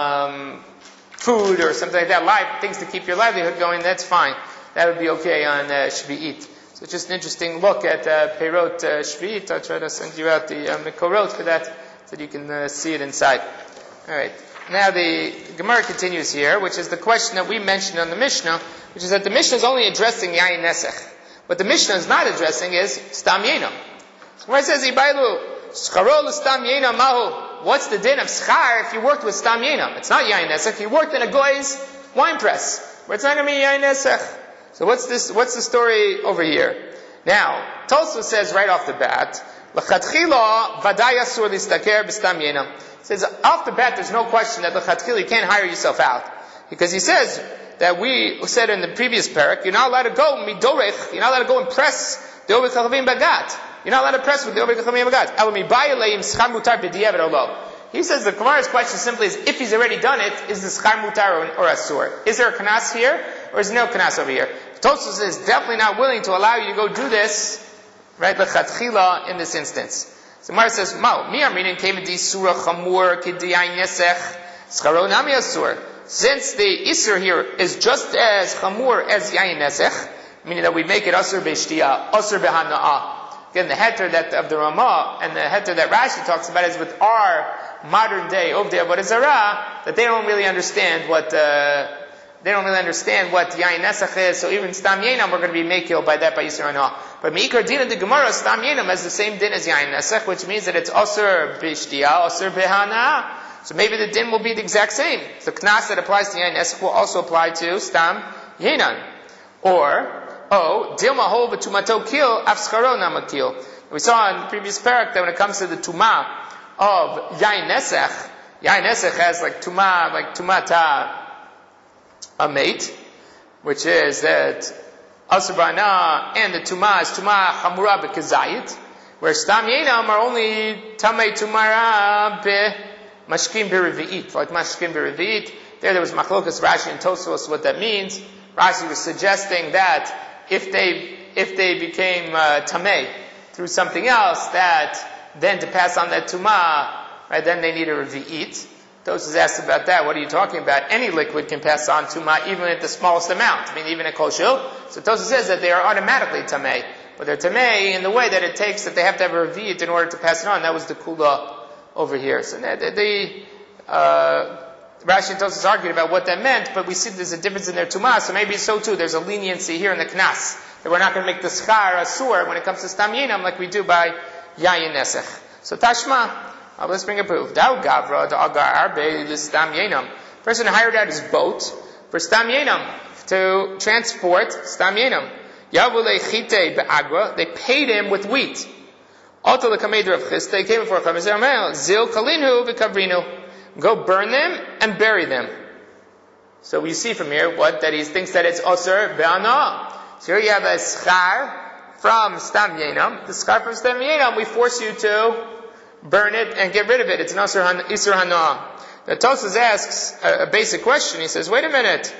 A: um, food or something like that, live things to keep your livelihood going. That's fine. That would be okay on uh, Shvi'it. So it's just an interesting look at uh, Perot uh, Shvi'it. I'll try to send you out the um, Mikorot for that so that you can uh, see it inside. All right. Now the Gemara continues here, which is the question that we mentioned on the Mishnah, which is that the Mishnah is only addressing Yain Nesech. What the Mishnah is not addressing is Stam Yenam. So where it says, Ibailu, Scharo Stam Yenam Mahu. What's the din of schar if you worked with Stam Yenam? It's not Yain Nesech. You worked in a goy's wine press, where it's not going to be Yain Nesech. So what's this, what's the story over here? Now, Tosfos says right off the bat, L'chatchila vaday asur listaker b'stam yenam. Says off the bat, there's no question that l'chatchila you can't hire yourself out, because he says that we said in the previous parak, you're not allowed to go midorech, you're not allowed to go and press the obed chachavim bagat. You're not allowed to press with the obed chachavim bagat. Elo mibayeh leim schar mutar b'diavad or lo. He says the Gemara's question simply is, if he's already done it, is the schar mutar or, or asur? Is there a kanas here, or is there no kanas over here? Tosfos is definitely not willing to allow you to go do this, right, l'chatchila, in this instance. So Gemara says, Mao, mi amrinin kevedi surah chamur k'diyayin nesech, scharo nami asur. Since the isur here is just as chamur as yayin nesech, meaning that we make it asur b'shtiya, asur b'hana'ah. Again, the heter that of the Ramah and the heter that Rashi talks about is with our modern day Ovdei Avodah Zarah, that they don't really understand what uh, they don't really understand what Yain Nesach is. So even Stam Yenam, we're going to be makil by that by Yisrael and all. But Meikar Din of the Gemara, Stam Yenam has the same din as Yain Nesach, which means that it's Asur B'Shtiya, Asur B'Hana. So maybe the din will be the exact same. The Knas that applies to Yain Nesach will also apply to Stam Yenam. Or, oh, Dilma Hol V'Tumato Kil, Afskaro Namakil. We saw in the previous parak that when it comes to the Tumah of Yain Nesach, Yain Nesech has like Tumah, like Tumata a mate, which is that Asur Ba'ana and the Tumah is Tumah Hamura B'Kazayit, where Stam Yenam are only Tamei Tumara Be Mashkim B'Revi'it, like Mashkim B'Revi'it. There, there was Machlokas Rashi and Tosfos what that means. Rashi was suggesting that if they if they became uh, Tamei through something else, that then to pass on that Tumah, right, then they need a Revi'it. Tosfos asked about that. What are you talking about? Any liquid can pass on Tumah even at the smallest amount. I mean, even a Kol Shil. So Tosfos says that they are automatically Tamei. But they're Tamei in the way that it takes that they have to have a Revi'it in order to pass it on. That was the Kula over here. So the, the uh, Rashi and Tosfos argued about what that meant, but we see there's a difference in their Tumah, so maybe so too. There's a leniency here in the Knas, that we're not going to make the Schar Asur when it comes to Stam Yenam like we do by Yayin Nesech. So Tashma, uh, let's bring a proof. Dao Gavra, Da'agar Arbe, Stam Yenam. Person hired out his boat for Stam Yenam, to transport Stam Yenam. Yavule Chite Be'agra, they paid him with wheat. Alta L'Kameder of Chis, they came before Chamezer Zil Kalinhu V'Kavrinu. Go burn them and bury them. So we see from here what that he thinks that it's Osir Be'ana. So here you have a schar from Stam Yenam. The schar from Stam Yenam, we force you to burn it and get rid of it. It's an Osir Isur Hana. The Tosfos asks a, a basic question. He says, wait a minute.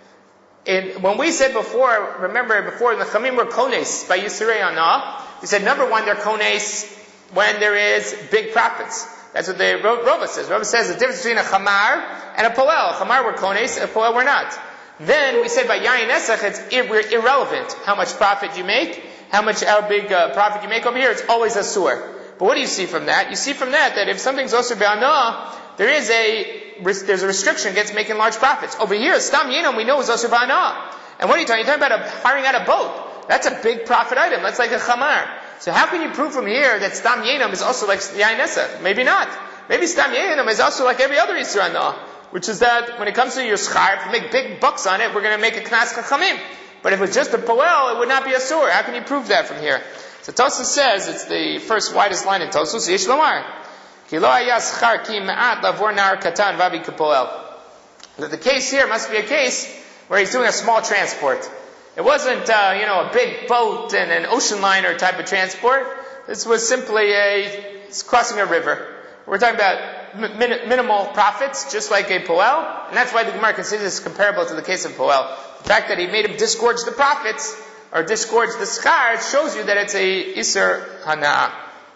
A: In, when we said before, remember before the Chamim were kones by Yisrei Hana, we said number one, they're kones when there is big profits. That's what the Rova says. Rova says the difference between a chamar and a poel. A chamar were kones, a poel were not. Then we said by yayin nesach, it's ir- irrelevant how much profit you make, how much how big uh, profit you make over here. It's always asur. But what do you see from that? You see from that that if something's osur be'ana, there is a there's a restriction against making large profits. Over here, stam yenam we know is osur be'ana. And what are you talking? You're talking about a, hiring out a boat. That's a big profit item. That's like a chamar. So how can you prove from here that Stam Yenam is also like Yain Nesech? Maybe not. Maybe Stam Yenam is also like every other Yisra Hana, which is that when it comes to your schar, if you make big bucks on it, we're going to make a Knas Chachamim. But if it's just a poel, it would not be a sur. How can you prove that from here? So Tosfos says, it's the first widest line in Tosfos, Yesh Lomar. Ki lo haya schar ki ma'at lavor nar katan vavi kapoel. That the case here must be a case where he's doing a small transport. It wasn't, uh, you know, a big boat and an ocean liner type of transport. This was simply a it's crossing a river. We're talking about min- minimal profits, just like a poel, and that's why the Gemara considers this comparable to the case of poel. The fact that he made him disgorge the profits or disgorge the schar shows you that it's a Isur Hana.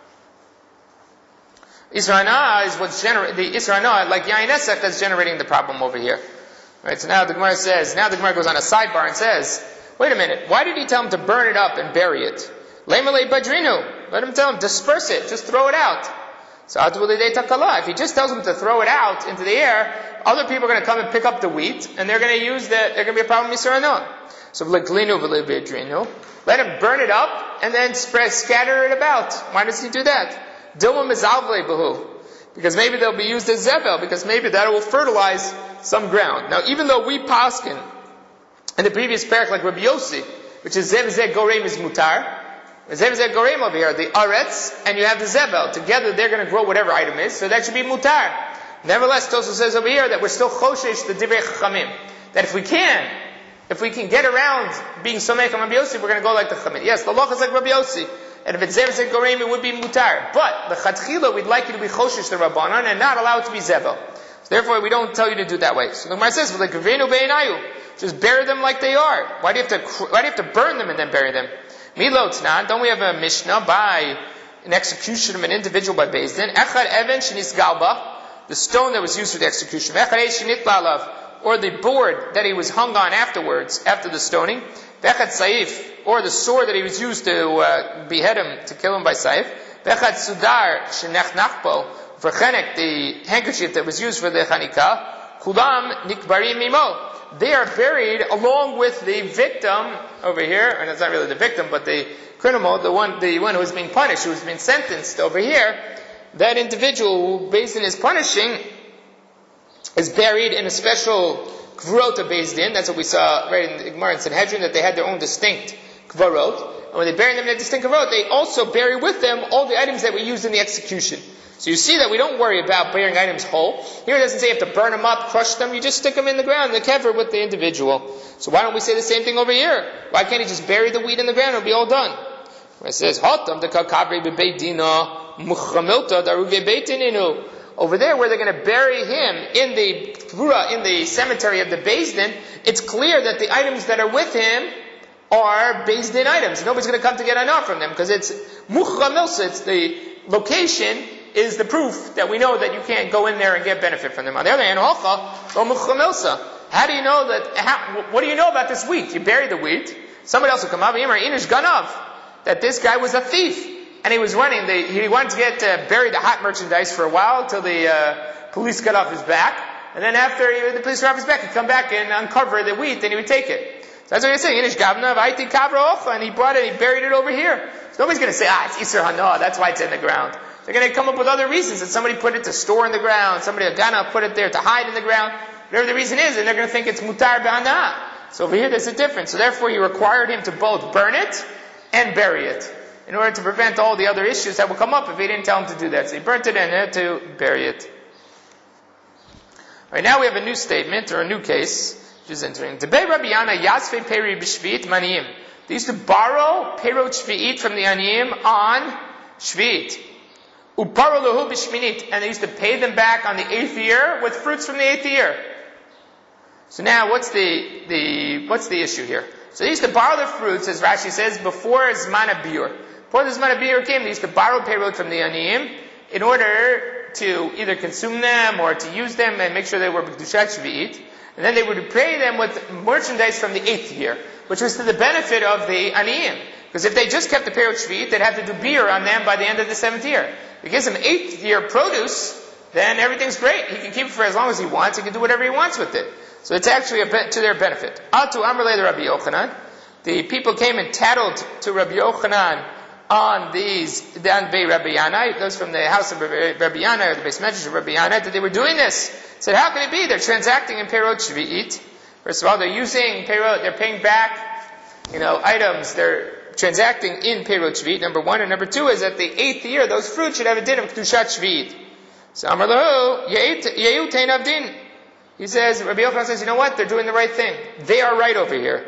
A: Isur Hana is what's generating the Isur Hana, like Yain Nesech, that's generating the problem over here. Right. So now the Gemara says, now the Gemara goes on a sidebar and says, wait a minute, why did he tell him to burn it up and bury it? Leimalei badrinu. Let him tell him, disperse it, just throw it out. So if he just tells him to throw it out into the air, other people are going to come and pick up the wheat, and they're going to use that, they're going to be a problem with Yisra. So let him burn it up, and then spread, scatter it about. Why does he do that? Because maybe they'll be used as zebel, because maybe that will fertilize some ground. Now, even though we paskin, in the previous parak, like Rabbi Yossi, which is Zev Zeh Gorem is mutar. Zev Zeh Gorem over here, the Aretz, and you have the Zebel. Together they're going to grow whatever item is, so that should be mutar. Nevertheless, Tosfos says over here that we're still choshesh the Divrei Chachamim. That if we can, if we can get around being Somech on Rabbi Yossi, we're going to go like the Chachamim. Yes, the law is like Rabbi Yossi. And if it's Zev Zeh Gorem, it would be mutar. But, the Chatchila, we'd like you to be choshesh the Rabbanan and not allow it to be Zebel. So therefore, we don't tell you to do it that way. So the Gemara says, like Gavenu Be'enayu. Just bury them like they are. Why do you have to, why do you have to burn them and then bury them? Milotna, don't we have a Mishnah by an execution of an individual by Beis Din? Echad Even Shenis Galba, the stone that was used for the execution. Echad Shinit Lalav, or the board that he was hung on afterwards, after the stoning. Echad Saif, or the sword that he was used to uh, behead him, to kill him by Saif. Echad Sudar Shenech Nachpo, for Chenek, the handkerchief that was used for the Chanikah. Kulam Nikbarim Mimo. They are buried along with the victim over here, and it's not really the victim, but the criminal, the one, the one who is being punished, who has been sentenced over here. That individual who Beis Din is punishing is buried in a special kvarot of Beis Din. That's what we saw right in the Gemara in Sanhedrin, that they had their own distinct kvarot. And And when they bury them in a distinct kavod, they also bury with them all the items that we used in the execution. So you see that we don't worry about burying items whole. Here it doesn't say you have to burn them up, crush them. You just stick them in the ground, the kever with the individual. So why don't we say the same thing over here? Why can't he just bury the wheat in the ground? It'll be all done. It says, over there, where they're going to bury him in the in the cemetery of the Beis Din, it's clear that the items that are with him are Beis Din items. Nobody's going to come to get enough from them because it's muchra milsa. It's the location is the proof that we know that you can't go in there and get benefit from them. On the other hand, hocha or muchra milsa. How do you know that? How, what do you know about this wheat? You bury the wheat. Somebody else will come up. Inish ganav. That this guy was a thief. And he was running, the, he wanted to get, uh, bury the hot merchandise for a while until the, uh, police got off his back. And then after he, the police were off his back, he'd come back and uncover the wheat and he would take it. So that's what he's saying. Inish gavna v'aiti kavra ocha. And he brought it, he buried it over here. So nobody's gonna say, ah, it's Isser Hana, that's why it's in the ground. They're gonna come up with other reasons that somebody put it to store in the ground, somebody gonna put it there to hide in the ground. Whatever the reason is, and they're gonna think it's mutar b'hana. So over here there's a difference. So therefore he required him to both burn it and bury it, in order to prevent all the other issues that will come up if he didn't tell him to do that. So he burnt it and had to bury it. Alright, now we have a new statement, or a new case, which is interesting. Debei Rabbi Yana Yasfe Peri B'Shvi'it Maniyim. They used to borrow Perot Shvi'it from the Aniyim on Shvi'it. Uparo Lahu B'Shminit. And they used to pay them back on the eighth year with fruits from the eighth year. So now, what's the, the, what's the issue here? So they used to borrow the fruits, as Rashi says, before Zman HaBiur. Before the Zman HaBiur came, they used to borrow Perot from the Aniyim in order to either consume them or to use them and make sure they were B'Kedushat Shvi'it. And then they would pay them with merchandise from the eighth year, which was to the benefit of the Aniyim. Because if they just kept the Perot Shvi'it, they'd have to do beer on them by the end of the seventh year. If he gives them eighth year produce, then everything's great. He can keep it for as long as he wants. He can do whatever he wants with it. So it's actually a be- to their benefit. Atu Amrle Rabbi Yochanan. The people came and tattled to Rabbi Yochanan on these, on Bei Rabbi Yanai, those from the house of Rabbi Yanai, or the base measures of Rabbi Yanai, that they were doing this. Said, how can it be? They're transacting in Perot Shvi'it. First of all, they're using Perot, they're paying back, you know, items, they're transacting in Perot Shvi'it, number one. And number two is that the eighth year, those fruits should have a din of Kedushat Shvi'it. So Amar Lahu, Ye'u Tein Avdin. He says, Rabbi Yochanan says, you know what? They're doing the right thing. They are right over here.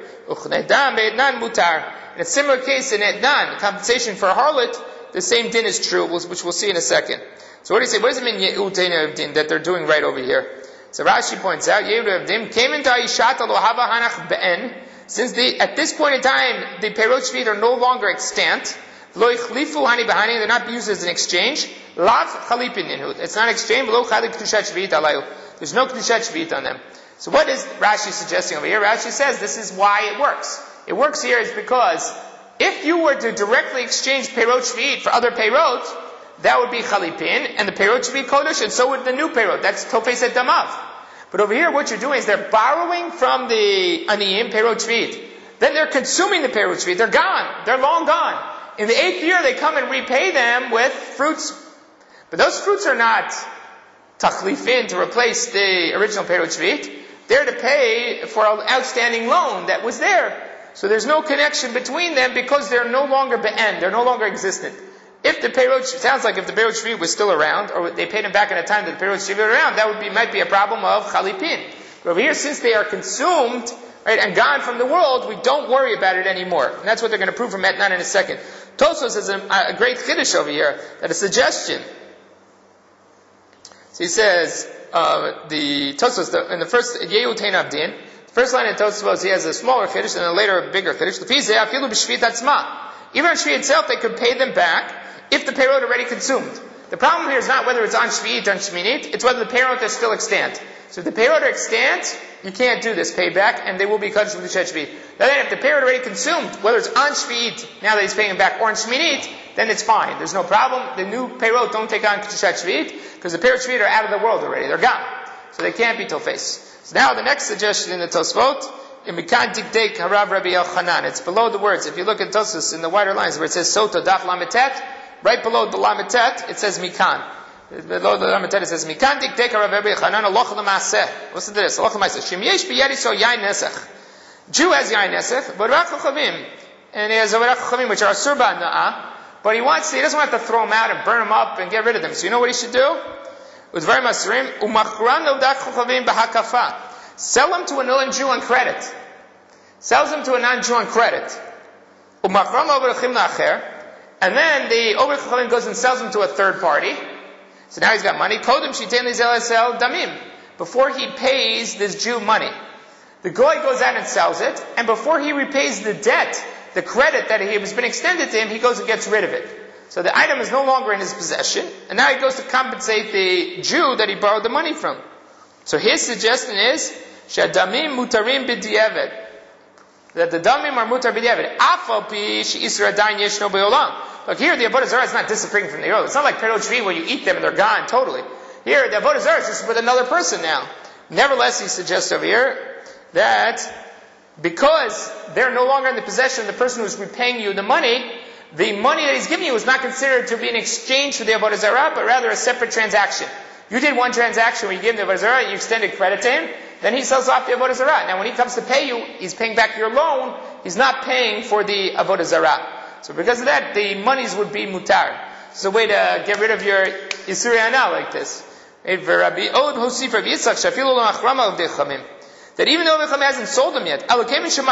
A: In a similar case in Ednan, compensation for a harlot, the same din is true, which we'll see in a second. So what do you say? What does it mean, Ye'u Tein Avdin, that they're doing right over here? So Rashi points out, Ye'u Avdin came into Aishat Alohava Hanach Be'en, since the, at this point in time, the Perot Shvi'it are no longer extant. Lo Ichlifu Hani B'Hani, they're not used as an exchange. Lav Chalipin Ninhut. It's not exchange, Lo Chalik Kedushat Shvi'it Alayu. There's no Kedushat Shvi'it on them. So what is Rashi suggesting over here? Rashi says this is why it works. It works here is because if you were to directly exchange Perot Shvi'it for other Perot, that would be Chalipin, and the Perot should be Kodesh, and so would the new Perot. That's Tofes et Damav. But over here, what you're doing is they're borrowing from the Aniyim Perot Shvi'it. Then they're consuming the Perot Shvi'it. They're gone. They're long gone. In the eighth year, they come and repay them with fruits. But those fruits are not tachlifin to replace the original Perot Shvi'it. They're to pay for an outstanding loan that was there. So there's no connection between them because they're no longer be'en. They're no longer existent. If the Perot, sounds like if the Perot Shvi'it was still around, or they paid him back in a time that the Perot Shvi'it was around, that would be, might be a problem of chalipin. But over here, since they are consumed, right, and gone from the world, we don't worry about it anymore. And that's what they're going to prove from Etnan in a second. Tosfos has a, a great chiddush over here, that a suggestion. So he says, uh, the Tosfos, the, in the first, Yehu Tein Avdin, the first line in Tosfos, he has a smaller chiddush, and then later a bigger chiddush. Even on Shvi'it itself, they could pay them back if the Perot already consumed. The problem here is not whether it's on Shvi'it or on Shminit, it's whether the Perot are still extant. So if the Perot are extant, you can't do this payback, and they will be cut from the Shvi'it. Then if the Perot already consumed, whether it's on Shvi'it, now that he's paying them back, or on Shminit, then it's fine. There's no problem. The new Perot don't take on Kedushat Shvi'it, because the Perot Shvi'it are out of the world already. They're gone. So they can't be Tofes. So now the next suggestion in the Tosfot, in Mikan Dikdek Harav Rabbi Yochanan. It's below the words. If you look at Tosfos in the wider lines where it says Sota Daf Lametet, right below the Lametet, it says Mikan. Below the Lametet it says Mikan Dikdek Harav Rabbi Yochanan Aloch L'Maseh. Listen to this. Aloch L'Maseh. Shem Yesh B'Yedi So Yain Nesech. Jew has Yain Nesech, but Rak Chavim. and he has Avarei Chachamim, which are Asur Ba'ana'ah, but he wants, he doesn't want to throw them out and burn them up and get rid of them. So you know what he should do? Udvarim Asurim, Umachran Novdak Chachavim B'Hakafa. Sell them to a non-Jew on credit. Sells them to a non-Jew on credit. Umachran Lovrachim Nacher. And then the Over Chachamim goes and sells them to a third party. So now he's got money. Kodem Shitein Lizel Esel Damim. Before he pays this Jew money, the Goy goes out and sells it, and before he repays the debt, the credit that he has been extended to him, he goes and gets rid of it. So the item is no longer in his possession, and now he goes to compensate the Jew that he borrowed the money from. So his suggestion is, Shadamim mutarim b'di'evet. That the damim are mutar b'di'evet. Afal pi she'isra dain yeshno be'olam. Look, here the Avodah Zarah is not disappearing from the oil. It's not like perot shvi where you eat them and they're gone totally. Here, the Avodah Zarah is just with another person now. Nevertheless, he suggests over here that because they're no longer in the possession of the person who's repaying you the money, the money that he's giving you is not considered to be an exchange for the Avodah Zarah, but rather a separate transaction. You did one transaction where you gave him the Avodah Zarah, you extended credit to him, then he sells off the Avodah Zarah. Now when he comes to pay you, he's paying back your loan, he's not paying for the Avodah Zarah. So because of that, the monies would be mutar. It's a way to get rid of your Yisuri Hana like this. That even though Chachamim hasn't sold them yet, soon he does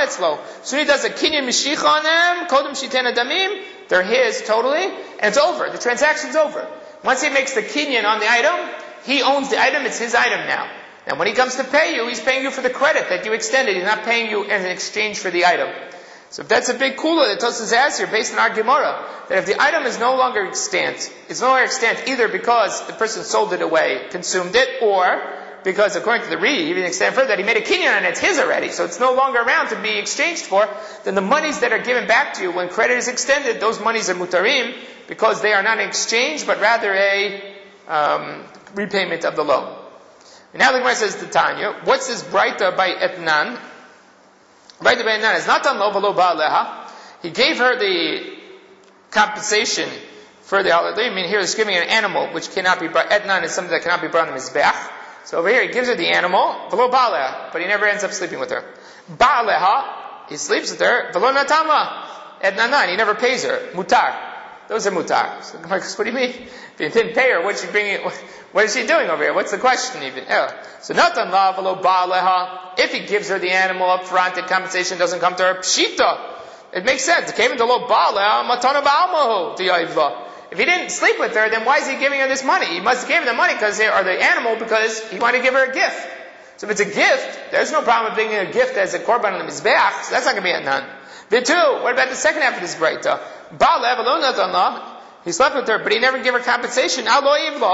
A: a kinyan mishicha on them, kodem shitein adamim, they're his totally, and it's over. The transaction's over. Once he makes the kinyan on the item, he owns the item, it's his item now. And when he comes to pay you, he's paying you for the credit that you extended. He's not paying you in exchange for the item. So if that's a big kula that Tosfos has here, based on our Gemara, that if the item is no longer extant, it's no longer extant either because the person sold it away, consumed it, or because according to the Ri, even extend further, that he made a kinyan and it's his already, so it's no longer around to be exchanged for, then the monies that are given back to you when credit is extended, those monies are mutarim, because they are not an exchange, but rather a um, repayment of the loan. And now the Gemara says to Tanya, what's this Braita by Etnan? Braita by Etnan is not on lo v'lo ba'aleha. He gave her the compensation for the holiday. I mean, here he's giving an animal which cannot be brought. Etnan is something that cannot be brought on the mizbeach. So over here he gives her the animal, v'lo ba'aleha, but he never ends up sleeping with her. Ba'aleha, he sleeps with her, v'lo natama, etnanan, he never pays her. Mutar. Those are mutar. So what do you mean? If you didn't pay her, what's she bringing? What is she doing over here? What's the question even? Oh. So natan la v'lo ba'aleha. If he gives her the animal up front, the compensation doesn't come to her. Pshita. It makes sense. It came into lo ba'aleha matana ba'almahu di'ayvla. If he didn't sleep with her, then why is he giving her this money? He must have given her the money because they are the animal because he wanted to give her a gift. So if it's a gift, there's no problem with bringing a gift as a korban on the mizbeach. So that's not going to be a nan. The two. What about the second half of this braita? Ba'aleha v'lo natan la. He slept with her, but he never gave her compensation. He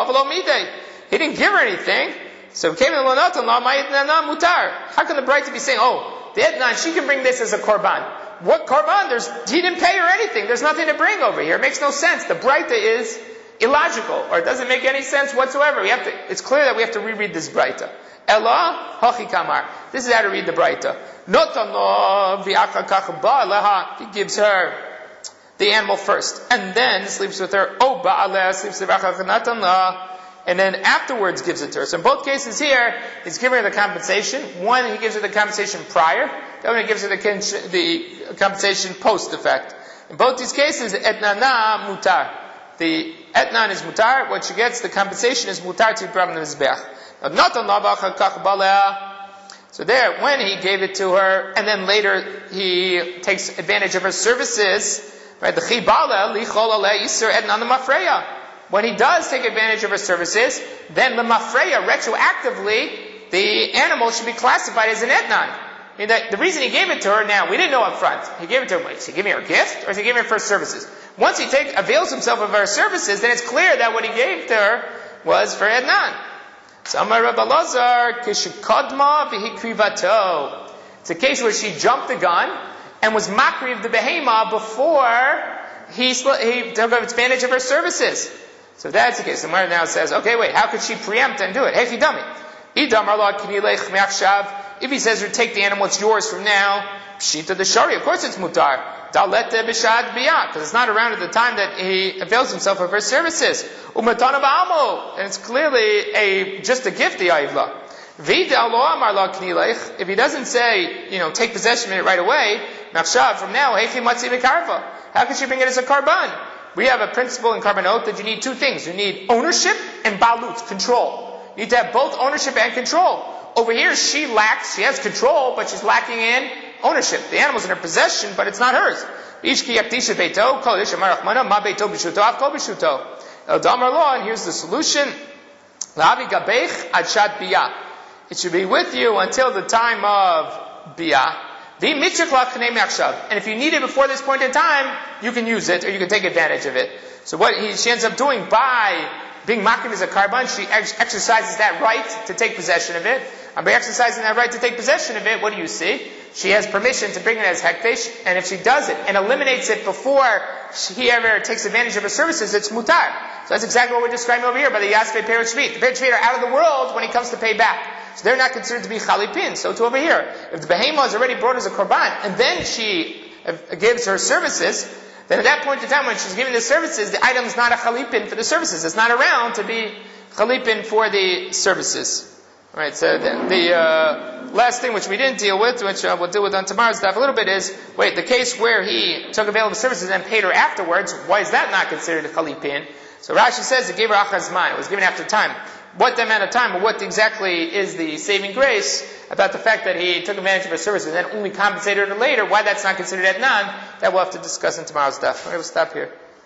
A: didn't give her anything. So came in the Lonatan law, mutar. How can the Braita be saying, oh, the Etnan, she can bring this as a korban? What korban? There's, he didn't pay her anything. There's nothing to bring over here. It makes no sense. The Braita is illogical, or it doesn't make any sense whatsoever. We have to, it's clear that we have to reread this Braita. Ella, hachi kamar. This is how to read the Braita. Notan lo v'achakach ba'aleha. He gives her the animal first, and then sleeps with her. Oh, ba'aleh sleeps with her, and then afterwards gives it to her. So in both cases here, he's giving her the compensation. One, he gives her the compensation prior. The other, he gives her the, the compensation post effect. In both these cases, etnana mutar. The etnan is mutar. What she gets, the compensation is mutar to be brought on the mizbeach. So there, when he gave it to her, and then later he takes advantage of her services. Right, the chibala lichol alei iser etnan mafreya. When he does take advantage of her services, then the mafreya retroactively, the animal should be classified as an etnan. I mean, the, the reason he gave it to her now, we didn't know up front. He gave it to her. Is he giving her a gift, or is he giving her for her services? Once he take, avails himself of her services, then it's clear that what he gave to her was for etnan. So Amar Rabbi Lazar kishikadma v'hikrivato. It's a case where she jumped the gun and was makri of the behema before he, he took advantage of her services. So that's the case. The Gemara now says, okay, wait, how could she preempt and do it? Hey, chidami. If he says, take the animal, it's yours from now, pshita the shari, of course it's mutar. Dalete b'shad biyah, because it's not around at the time that he avails himself of her services. Umatana ba'amo, and it's clearly a, just a gift, the ayivla. If he doesn't say, you know, take possession of it right away, from now, how can she bring it as a karban? We have a principle in karbanot that you need two things. You need ownership and balut, control. You need to have both ownership and control. Over here, she lacks, she has control, but she's lacking in ownership. The animal's in her possession, but it's not hers. And here's the solution. It should be with you until the time of biyah. And if you need it before this point in time, you can use it, or you can take advantage of it. So what he, she ends up doing by being makim as a karban, she ex- exercises that right to take possession of it. And by exercising that right to take possession of it, what do you see? She has permission to bring it as hekdesh, and if she does it and eliminates it before he ever takes advantage of her services, it's mutar. So that's exactly what we're describing over here by the Yasvei Perut Shvit. The Perut Shvit are out of the world when he comes to pay back. So they're not considered to be chalipin. So to over here, if the behema is already brought as a korban, and then she gives her services, then at that point in time when she's giving the services, the item is not a chalipin for the services. It's not around to be chalipin for the services. Alright, so the, the uh, last thing which we didn't deal with, which uh, we'll deal with on tomorrow's daf a little bit, is, wait, the case where he took available services and paid her afterwards, why is that not considered a chalipin? So Rashi says it gave her achazman, it was given after time. What amount of time, or what exactly is the saving grace about the fact that he took advantage of her services and then only compensated her later, why that's not considered etnan, that we'll have to discuss in tomorrow's daf. Alright, we'll stop here.